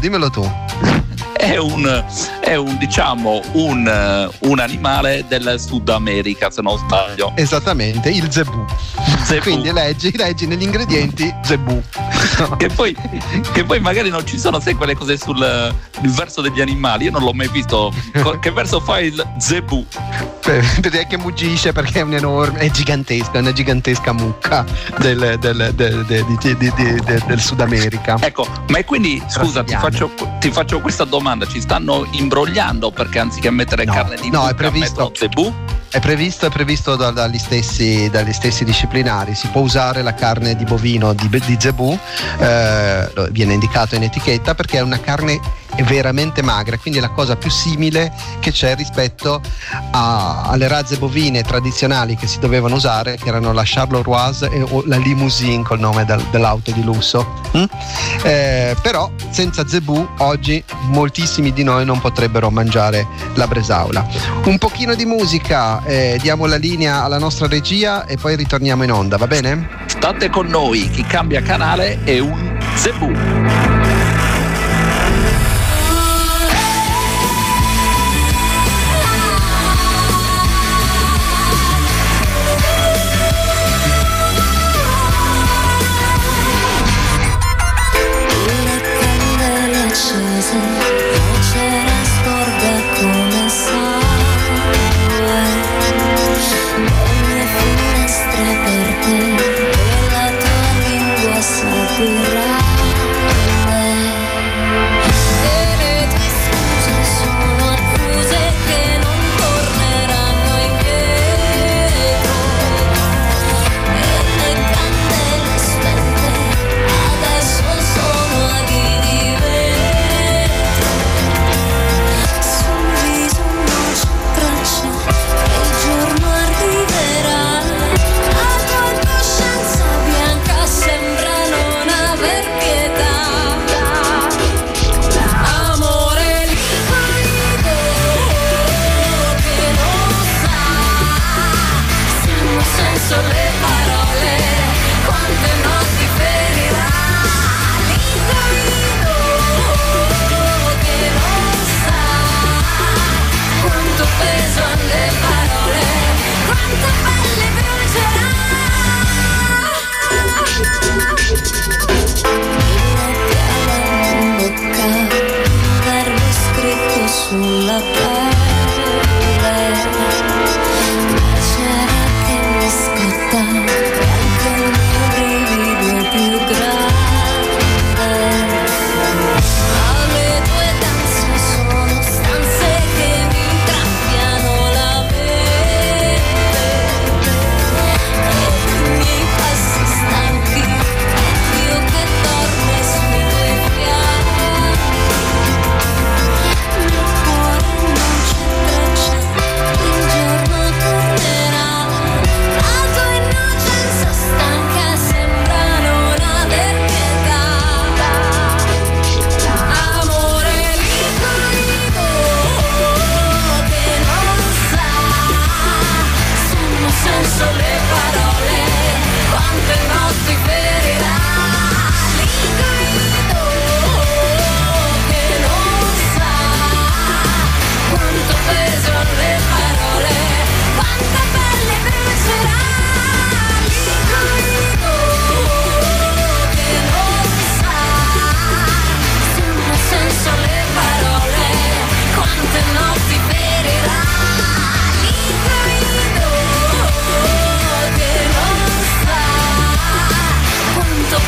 È un animale del Sud America, se non sbaglio. Esattamente, il zebù. Quindi leggi negli ingredienti zebù. Che poi magari non ci sono, sai, quelle cose sul verso degli animali. Io non l'ho mai visto. Che verso fa il zebù? Vedete che muggisce, perché è gigantesca, è una gigantesca mucca del Sud America. Ecco, ma e quindi scusa, ti faccio questa domanda: ci stanno imbrogliando perché anziché mettere carne di mucca mettono zebù? È previsto dagli stessi disciplinari. Si può usare la carne di bovino di zebù, viene indicato in etichetta, perché è una carne veramente magra, quindi è la cosa più simile che c'è rispetto alle razze bovine tradizionali che si dovevano usare, che erano la Charleroi o la Limousine, col nome dell'auto di lusso. Però senza zebù oggi moltissimi di noi non potrebbero mangiare la bresaola. Un pochino di musica, diamo la linea alla nostra regia e poi ritorniamo in onda, va bene? State con noi, chi cambia canale è un zebù. Perché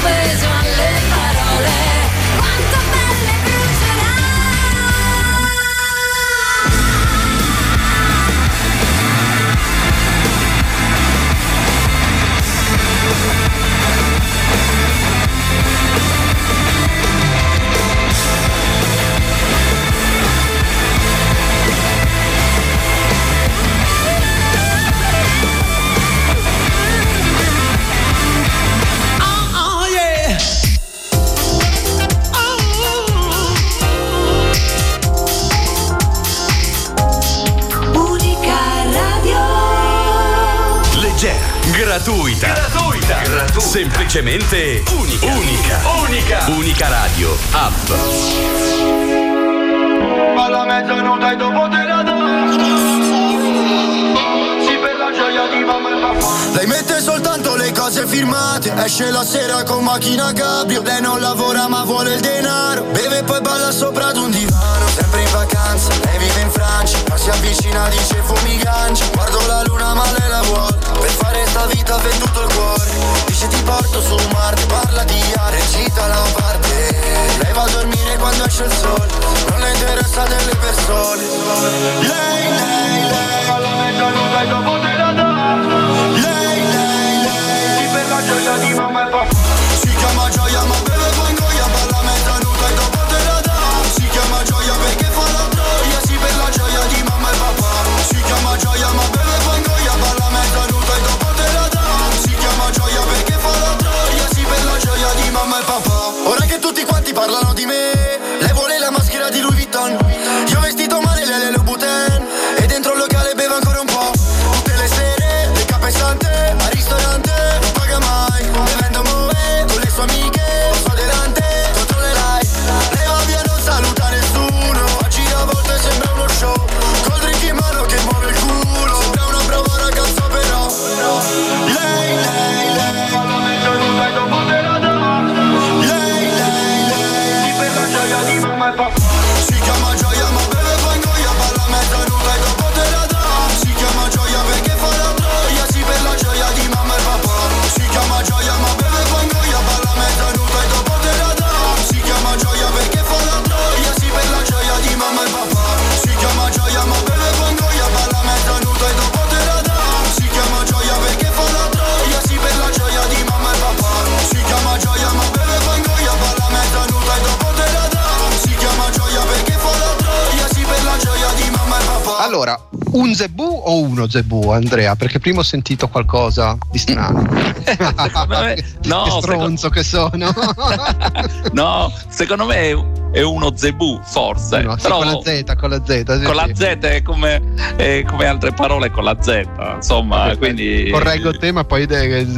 peso alle parole, quanto belle brucerà. Gratuita. Semplicemente unica radio app. Alla mezzanotte e dopo te la do. Sì, per la gioia di mamma e papà. Lei mette soltanto le cose firmate, esce la sera con macchina cabrio. Lei non lavora ma vuole il denaro, beve e poi balla sopra ad un divano. Sempre in vacanza, lei vive in Francia, ma si avvicina, dice fumigancia. Guardo la luna ma lei la vuole, per fare sta vita ha venduto il cuore. Dice ti porto su Marte, parla di aria, cita la parte. Lei va a dormire quando esce il sole, non le interessa delle persone. Lei alla mezzanotte e dopo te la do. Lei sì, per la gioia di mamma e papà. si chiama gioia ma beve poi ingoia, balla mezzanotte e dopo te la dà. Si chiama gioia perché fa la troia, sì per la gioia di mamma e papà. Si chiama gioia ma beve poi ingoia, balla mezzanotte e dopo te la dà. Si chiama gioia perché fa la troia, sì per la gioia di mamma e papà. Ora che tutti quanti parlano di me, lei vuole la maschera di Louis Vuitton. Io vestito male, lei le Louboutin, e dentro il locale beve ancora un po'. Tutte le sere, le capesante, al ristorante, non paga mai. Bevendo muove con le sue amiche, posso aderante, contro le live. Lei va via, non saluta nessuno, oggi a volte sembra uno show. Col drink in mano che muove il culo, sembra una brava ragazza però. Lei alla mezzanotte e dopo te la do. Sì, per la gioia di mamma e papà. si chiama gioia ma beve poi ingoia, balla mezzanotte e dopo te la dà. Si chiama gioia perché fa la troia, sì per la gioia di mamma e papà. Si chiama gioia ma beve poi ingoia, balla mezzanotte e dopo te la dà. Si chiama gioia perché fa la troia, sì per la gioia di mamma e papà. Si chiama gioia ma beve poi ingoia, balla mezzanotte e dopo te la dà. Si chiama gioia perché fa la troia, sì per la gioia di mamma e papà. Si chiama gioia ma beve poi ingoia, balla mezzanotte e dopo te la dà. Si chiama gioia perché fa la troia, sì per la gioia di mamma e papà. Allora, un zebù o uno zebù, Andrea? Perché prima ho sentito qualcosa di strano. Secondo me, no, che stronzo che sono. No, secondo me è uno zebù, forse. No, sì, però con la Z, con la Z. Sì, con la sì. Z è come altre parole con la Z, insomma, quindi correggo te, ma poi dovrei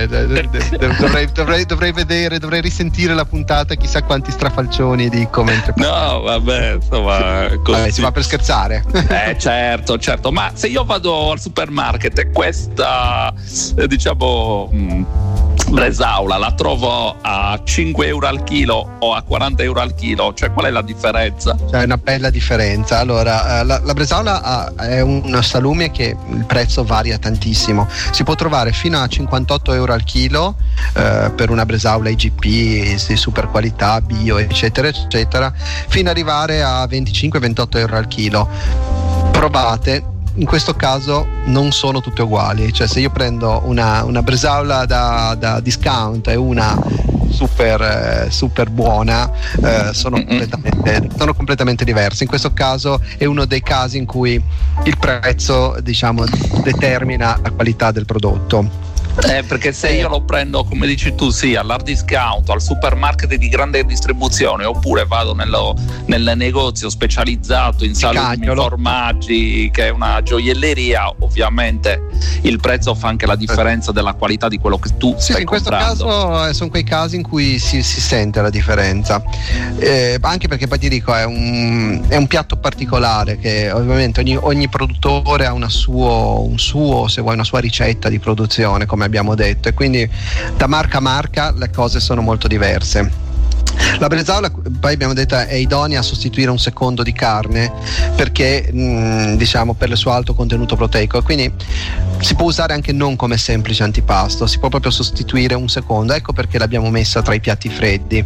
vedere, dovrei risentire la puntata, chissà quanti strafalcioni dico mentre parlo. No, vabbè, insomma, così. Vabbè, si va per scherzare. Certo, ma se io vado al supermarket e questa diciamo bresaola la trovo a 5 euro al chilo o a 40 euro al chilo, cioè qual è la differenza? C'è una bella differenza. Allora, la bresaola è un salume che il prezzo varia tantissimo, si può trovare fino a 58 euro al chilo per una bresaola IGP di super qualità, bio, eccetera eccetera, fino ad arrivare a 25-28 euro al chilo. Provate, in questo caso non sono tutte uguali, cioè se io prendo una bresaola da discount e una super buona, sono completamente diverse. In questo caso è uno dei casi in cui il prezzo, diciamo, determina la qualità del prodotto. Perché se io lo prendo, come dici tu, sì, all'hard discount, al supermarket di grande distribuzione, oppure vado nel negozio specializzato in salumi, formaggi, che è una gioielleria, ovviamente il prezzo fa anche la differenza della qualità di quello che tu stai comprando. In questo caso sono quei casi in cui si sente la differenza, anche perché poi ti dico è un piatto particolare che ovviamente ogni produttore ha una sua ricetta di produzione, come abbiamo detto, e quindi da marca a marca le cose sono molto diverse. La bresaola, poi abbiamo detto, è idonea a sostituire un secondo di carne perché diciamo per il suo alto contenuto proteico, quindi si può usare anche non come semplice antipasto, si può proprio sostituire un secondo, ecco perché l'abbiamo messa tra i piatti freddi.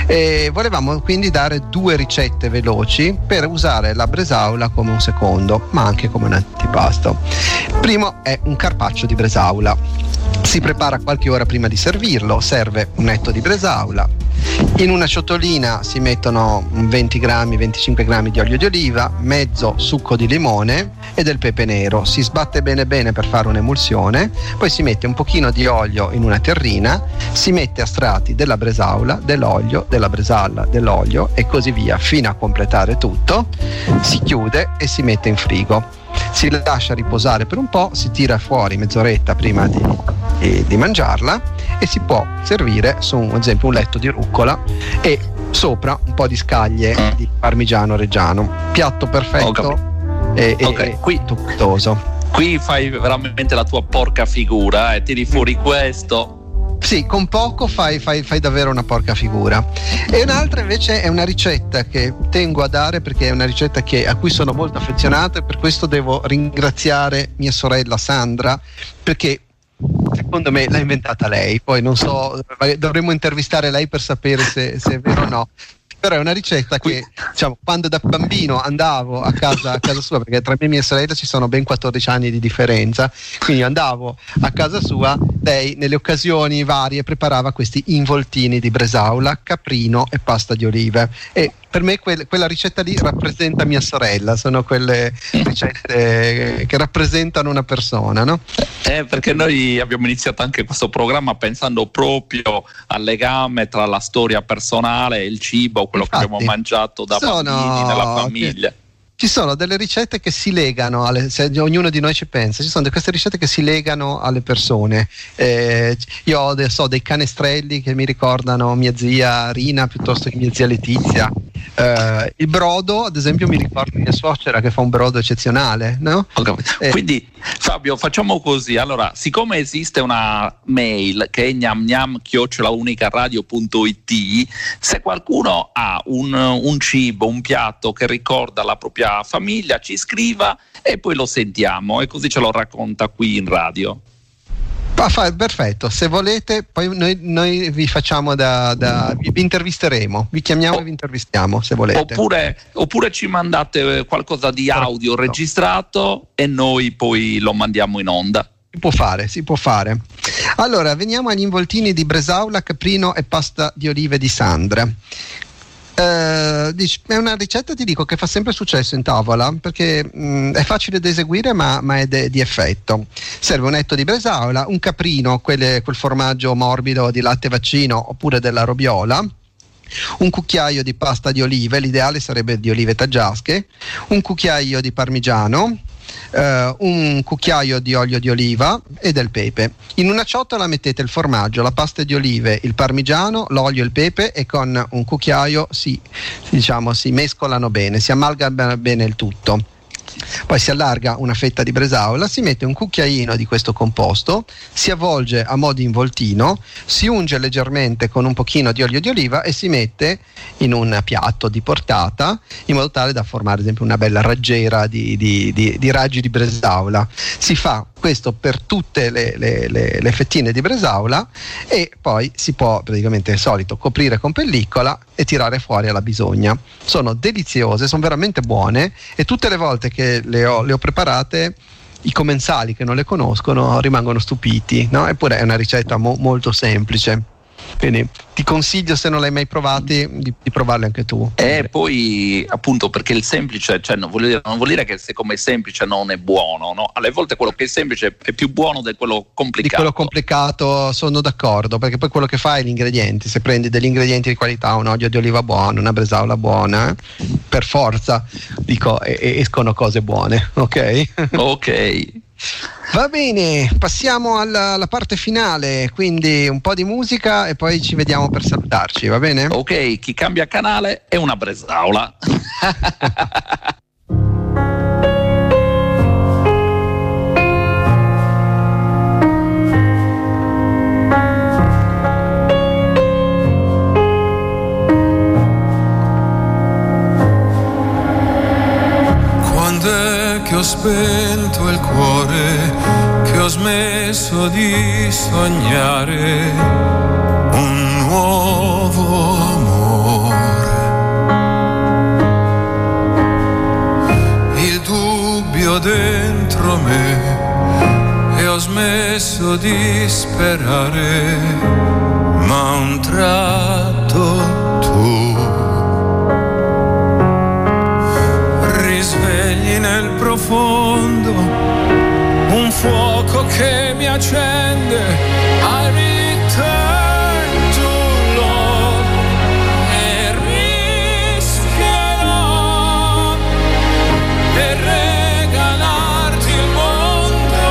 E volevamo quindi dare 2 ricette veloci per usare la bresaola come un secondo, ma anche come un antipasto. Il primo è un carpaccio di bresaola. Si prepara qualche ora prima di servirlo, serve un etto di bresaola. In una ciotolina si mettono 20 grammi, 25 grammi di olio di oliva, mezzo succo di limone e del pepe nero. Si sbatte bene bene per fare un'emulsione, poi si mette un pochino di olio in una terrina, si mette a strati della bresaola, dell'olio, della bresaola, dell'olio e così via fino a completare tutto. Si chiude e si mette in frigo. Si lascia riposare per un po', si tira fuori mezz'oretta prima di mangiarla e si può servire su ad esempio un letto di rucola e sopra un po' di scaglie di parmigiano reggiano. Piatto perfetto e gustoso. Qui fai veramente la tua porca figura e tiri fuori questo. Sì, con poco fai davvero una porca figura. E un'altra invece è una ricetta che tengo a dare perché è una ricetta a cui sono molto affezionato e per questo devo ringraziare mia sorella Sandra, perché secondo me l'ha inventata lei. Poi non so, dovremmo intervistare lei per sapere se è vero o no. Però è una ricetta che, diciamo, quando da bambino andavo a casa sua, perché tra me e mia sorella ci sono ben 14 anni di differenza, quindi andavo a casa sua, lei nelle occasioni varie preparava questi involtini di bresaola, caprino e pasta di olive. E per me quella ricetta lì rappresenta mia sorella, sono quelle ricette che rappresentano una persona, no? Perché noi abbiamo iniziato anche questo programma pensando proprio al legame tra la storia personale e il cibo, quello che abbiamo mangiato da bambini nella famiglia. Ci sono delle ricette che si legano se ognuno di noi ci pensa, ci sono queste ricette che si legano alle persone. Io ho dei canestrelli che mi ricordano mia zia Rina piuttosto che mia zia Letizia. Il brodo, ad esempio, mi ricorda mia suocera che fa un brodo eccezionale, no? Quindi Fabio, facciamo così. Allora, siccome esiste una mail che è gnamgnam@unicaradio.it, se qualcuno ha un cibo, un piatto che ricorda la propria famiglia, ci scriva e poi lo sentiamo e così ce lo racconta qui in radio. Perfetto, se volete poi noi vi facciamo vi intervisteremo, vi chiamiamo e vi intervistiamo se volete. Oppure ci mandate qualcosa di audio registrato e noi poi lo mandiamo in onda. Si può fare. Allora, veniamo agli involtini di bresaola, caprino e pasta di olive di Sandra. È una ricetta, ti dico, che fa sempre successo in tavola perché è facile da eseguire ma è di effetto. Serve un etto di bresaola, un caprino, quel formaggio morbido di latte vaccino oppure della robiola, un cucchiaio di pasta di olive, l'ideale sarebbe di olive taggiasche, un cucchiaio di parmigiano, un cucchiaio di olio di oliva e del pepe. In una ciotola mettete il formaggio, la pasta di olive, il parmigiano, l'olio e il pepe e con un cucchiaio si mescolano bene, si amalgama bene il tutto. Poi si allarga una fetta di bresaola, si mette un cucchiaino di questo composto, si avvolge a mo' di involtino, si unge leggermente con un pochino di olio di oliva e si mette in un piatto di portata in modo tale da formare ad esempio una bella raggiera di raggi di bresaola. Si fa questo per tutte le fettine di bresaola e poi si può praticamente al solito coprire con pellicola e tirare fuori alla bisogna. Sono deliziose, sono veramente buone e tutte le volte che le ho preparate i commensali che non le conoscono rimangono stupiti, no? Eppure è una ricetta molto semplice. Quindi ti consiglio, se non l'hai mai provati, di provarle anche tu. E poi appunto perché il semplice, cioè non vuol dire che siccome è semplice non è buono, no? Alle volte quello che è semplice è più buono di quello complicato. Di quello complicato sono d'accordo, perché poi quello che fai è gli ingredienti. Se prendi degli ingredienti di qualità, un olio di oliva buono, una bresaola buona, per forza escono cose buone, ok? Ok. Va bene, passiamo alla parte finale, quindi un po' di musica e poi ci vediamo per salutarci, va bene? Ok, chi cambia canale è una bresaola. Quando è che ho spento il cuore, che ho smesso di sognare un nuovo amore. Il dubbio dentro me e ho smesso di sperare, ma a un tratto tu risvegli nel profondo un fuoco che mi accende. I return to love e rischierò per regalarti il mondo.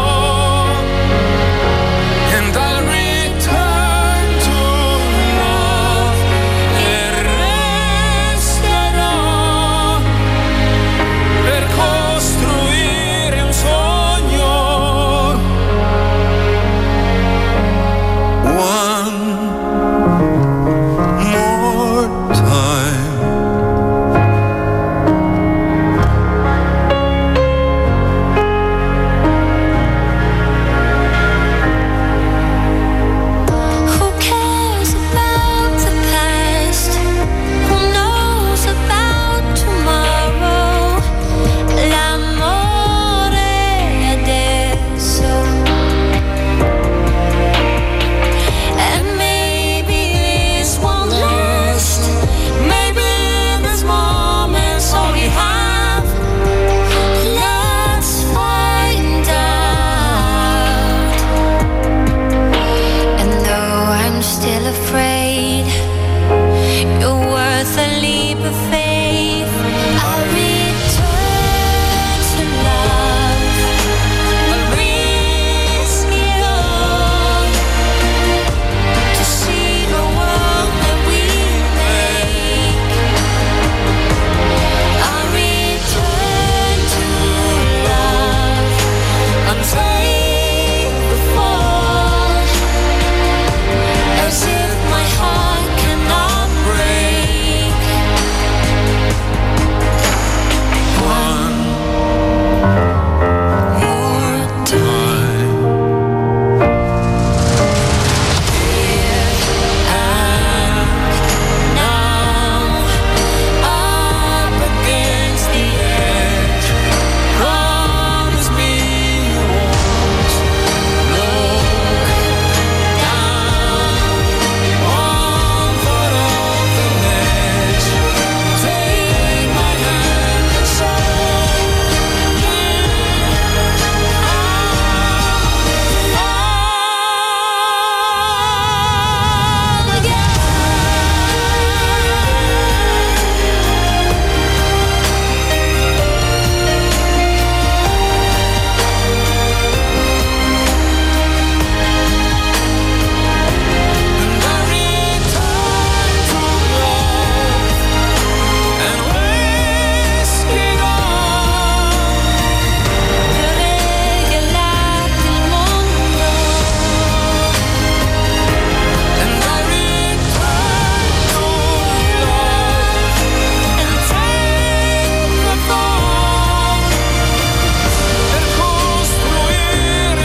And I'll return to love e resterò per costruire un sogno. One more time. Who cares about the past? Who knows about tomorrow? L'amore adesso. And maybe this won't last. Maybe this moment's all we have. Let's find out. And though I'm still afraid, you're worth a leap of faith. I'll return to love. I'll risk it all to see the world that we make. I'll return to love and take the fall, as if my heart cannot break. One more time. And now, up against the edge, Promise me you won't look down. One foot off the ledge. Take my hand and show me and I return to love and risk it all. per regalarti il mondo. And I return to love And take the fall per costruire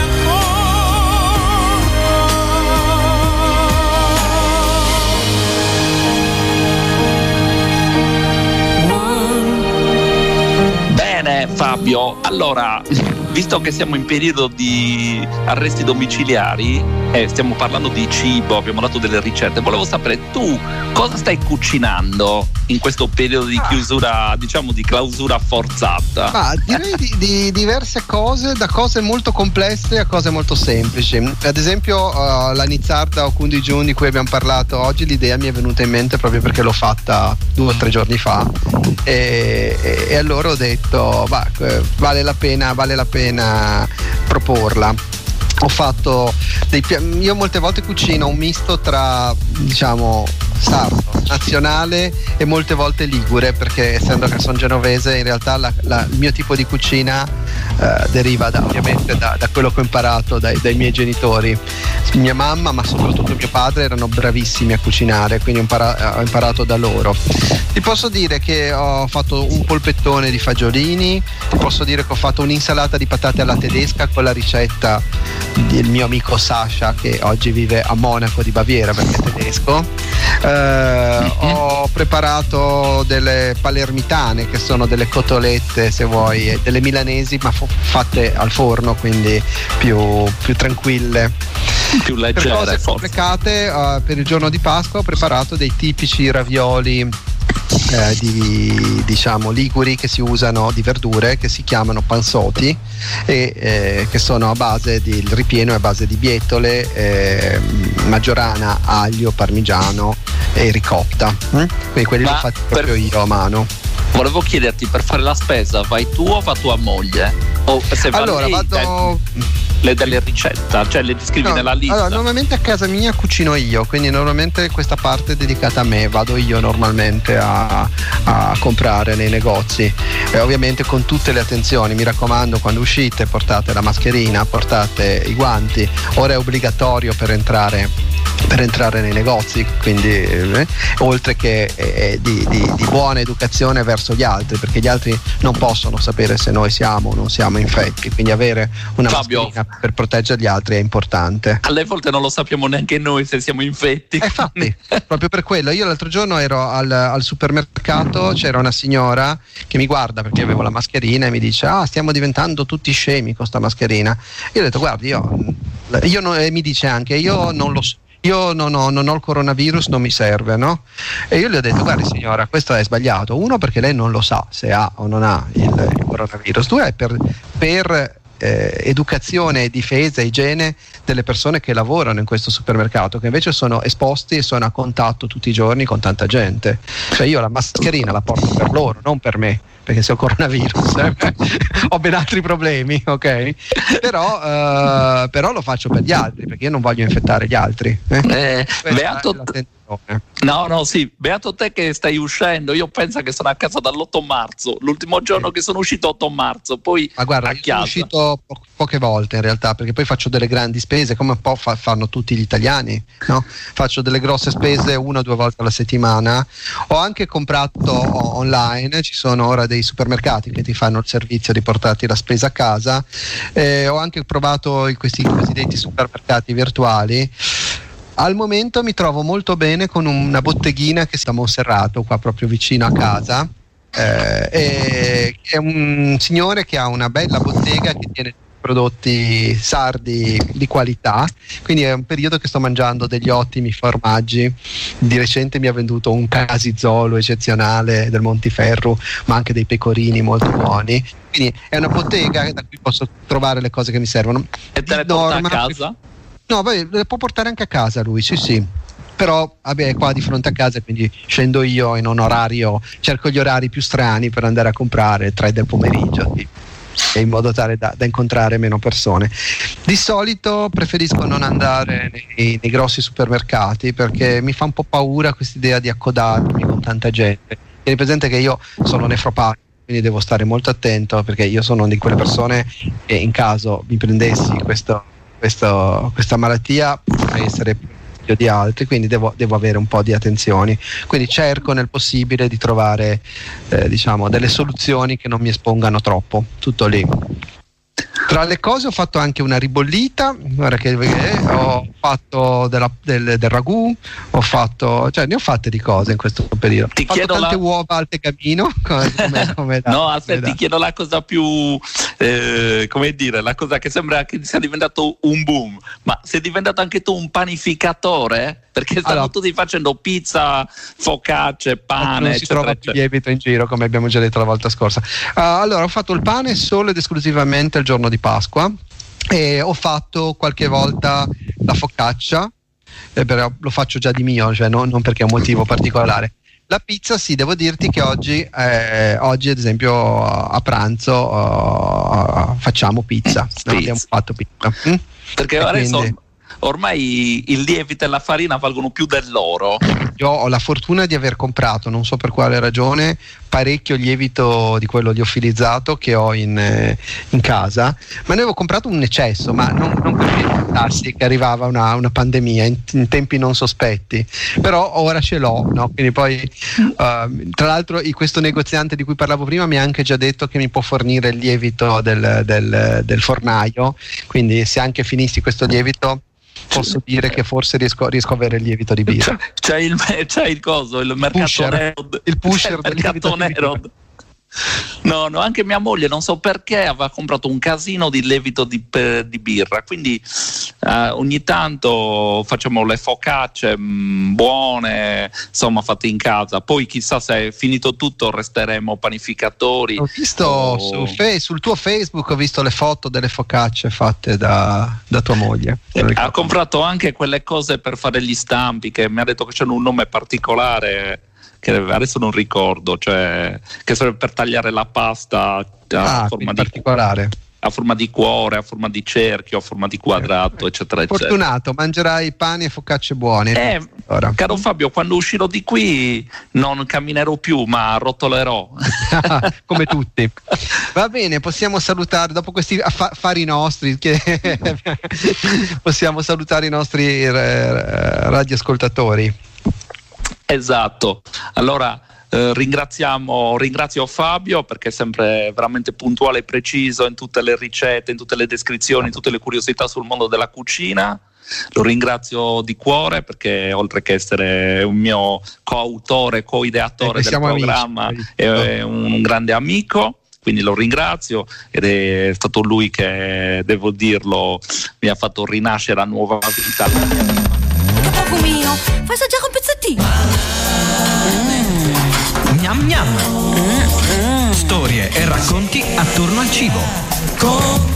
Bene Fabio, allora, visto che siamo in periodo di arresti domiciliari e stiamo parlando di cibo, abbiamo dato delle ricette, volevo sapere tu cosa stai cucinando in questo periodo di chiusura, diciamo di clausura forzata? Ma direi di diverse cose, da cose molto complesse a cose molto semplici. Ad esempio la nizzarda o condigion di cui abbiamo parlato oggi, l'idea mi è venuta in mente proprio perché l'ho fatta 2 o 3 giorni fa e allora ho detto vale la pena proporla. Ho fatto io molte volte cucino un misto tra, diciamo, sardo, nazionale e molte volte ligure, perché essendo che sono genovese in realtà il mio tipo di cucina deriva ovviamente da quello che ho imparato dai miei genitori. Mia mamma, ma soprattutto mio padre, erano bravissimi a cucinare, quindi ho imparato da loro. Ti posso dire che ho fatto un polpettone di fagiolini, ti posso dire che ho fatto un'insalata di patate alla tedesca con la ricetta del mio amico Sasha, che oggi vive a Monaco di Baviera perché è tedesco. Ho preparato delle palermitane, che sono delle cotolette, se vuoi, delle milanesi ma fatte al forno, quindi più tranquille, più leggere. Per cose complicate, per il giorno di Pasqua ho preparato dei tipici ravioli diciamo liguri, che si usano di verdure, che si chiamano pansoti e che sono a base di, il ripieno è a base di bietole, maggiorana, aglio, parmigiano e ricotta. Quindi quelli li ho fatti proprio io a mano. Volevo chiederti, per fare la spesa vai tu o va tua moglie? O se va allora lei, vado le delle ricette, cioè le descrivi nella lista? Allora, normalmente a casa mia cucino io, quindi normalmente questa parte è dedicata a me, vado io normalmente a comprare nei negozi, ovviamente con tutte le attenzioni, mi raccomando, quando uscite portate la mascherina, portate i guanti, ora è obbligatorio per entrare nei negozi, quindi oltre che di buona educazione verso gli altri, perché gli altri non possono sapere se noi siamo o non siamo infetti, quindi avere una mascherina per proteggere gli altri è importante. Alle volte non lo sappiamo neanche noi se siamo infetti. Infatti, proprio per quello. Io l'altro giorno ero al supermercato, c'era una signora che mi guarda perché avevo la mascherina e mi dice: stiamo diventando tutti scemi con sta mascherina. Io ho detto: guardi, io non, e mi dice anche: io non lo so. Io non ho il coronavirus, non mi serve, no? E io le ho detto: guardi signora, questo è sbagliato. Uno, perché lei non lo sa se ha o non ha il coronavirus. Due, è per educazione e difesa e igiene delle persone che lavorano in questo supermercato, che invece sono esposti e sono a contatto tutti i giorni con tanta gente. Cioè io la mascherina la porto per loro, non per me, perché se ho coronavirus ho ben altri problemi, ok? Però lo faccio per gli altri, perché io non voglio infettare gli altri. Beato sì, beato te che stai uscendo. Io penso che sono a casa dall'8 marzo, l'ultimo giorno che sono uscito 8 marzo, poi ma guarda, io sono uscito poche volte in realtà, perché poi faccio delle grandi spese, come un po' fanno tutti gli italiani, no? Faccio delle grosse spese 1 o 2 volte alla settimana. Ho anche comprato online, ci sono ora dei supermercati che ti fanno il servizio di portarti la spesa a casa. Ho anche provato questi cosiddetti supermercati virtuali. Al momento mi trovo molto bene con una botteghina che si chiama Monserrato, qua proprio vicino a casa. È un signore che ha una bella bottega che tiene prodotti sardi di qualità, quindi è un periodo che sto mangiando degli ottimi formaggi. Di recente mi ha venduto un casizolo eccezionale del Montiferru, ma anche dei pecorini molto buoni, quindi è una bottega da cui posso trovare le cose che mi servono. E te le porta a casa? No, le può portare anche a casa lui, sì. Però è qua di fronte a casa, quindi scendo io in un orario, cerco gli orari più strani per andare a comprare 3 del pomeriggio, in modo tale da incontrare meno persone. Di solito preferisco non andare nei grossi supermercati, perché mi fa un po' paura quest'idea di accodarmi con tanta gente. Tieni presente che io sono nefropatico, quindi devo stare molto attento, perché io sono di quelle persone che in caso mi prendessi questa malattia potrei essere più di altri, quindi devo avere un po' di attenzioni, quindi cerco nel possibile di trovare delle soluzioni che non mi espongano troppo, tutto lì. Tra le cose ho fatto anche una ribollita, guarda che ho fatto del ragù, ne ho fatte di cose in questo periodo. Ho fatto tante uova al tegamino. Ti chiedo la cosa più la cosa che sembra che sia diventato un boom, ma sei diventato anche tu un panificatore? Perché stanno tutti facendo pizza, focacce, pane, non si trova più lievito in giro, come abbiamo già detto la volta scorsa. Allora, ho fatto il pane solo ed esclusivamente il giorno di Pasqua, e ho fatto qualche volta la focaccia, però lo faccio già di mio, cioè non perché è un motivo particolare. La pizza sì, devo dirti che oggi ad esempio a pranzo facciamo pizza, non abbiamo fatto pizza. Perché ora ormai il lievito e la farina valgono più dell'oro. Io ho la fortuna di aver comprato, non so per quale ragione, parecchio lievito di quello liofilizzato che ho in casa, ma ne avevo comprato un eccesso, ma non per pensarsi che arrivava una pandemia in tempi non sospetti, però ora ce l'ho, no? Quindi poi tra l'altro questo negoziante di cui parlavo prima mi ha anche già detto che mi può fornire il lievito del fornaio, quindi se anche finissi questo lievito posso dire che forse riesco a avere il lievito di birra. C'è il coso, il mercato pusher, nero. il pusher C'è il mercato nero. No, anche mia moglie non so perché aveva comprato un casino di lievito di birra, quindi ogni tanto facciamo le focacce buone, insomma, fatte in casa. Poi chissà se è finito tutto resteremo panificatori. Ho visto sul tuo Facebook, ho visto le foto delle focacce fatte da tua moglie. Ha comprato anche quelle cose per fare gli stampi, che mi ha detto che c'hanno un nome particolare che adesso non ricordo, cioè che serve per tagliare la pasta a forma di particolare, a forma di cuore, a forma di cerchio, a forma di quadrato, eccetera, eccetera. Fortunato, mangerai pani e focacce buone. Caro Fabio, quando uscirò di qui non camminerò più, ma rotolerò. Come tutti. Va bene, possiamo salutare, dopo questi affari nostri, possiamo salutare i nostri radioascoltatori. Esatto, allora ringrazio Fabio perché è sempre veramente puntuale e preciso in tutte le ricette, in tutte le descrizioni, in tutte le curiosità sul mondo della cucina. Lo ringrazio di cuore perché oltre che essere un mio coautore, coideatore del programma, amici, è un grande amico. Quindi lo ringrazio ed è stato lui che, devo dirlo, mi ha fatto rinascere a nuova vita. Profumino, fai assaggiare un pezzettino. Gnam gnam. Storie e racconti attorno al cibo.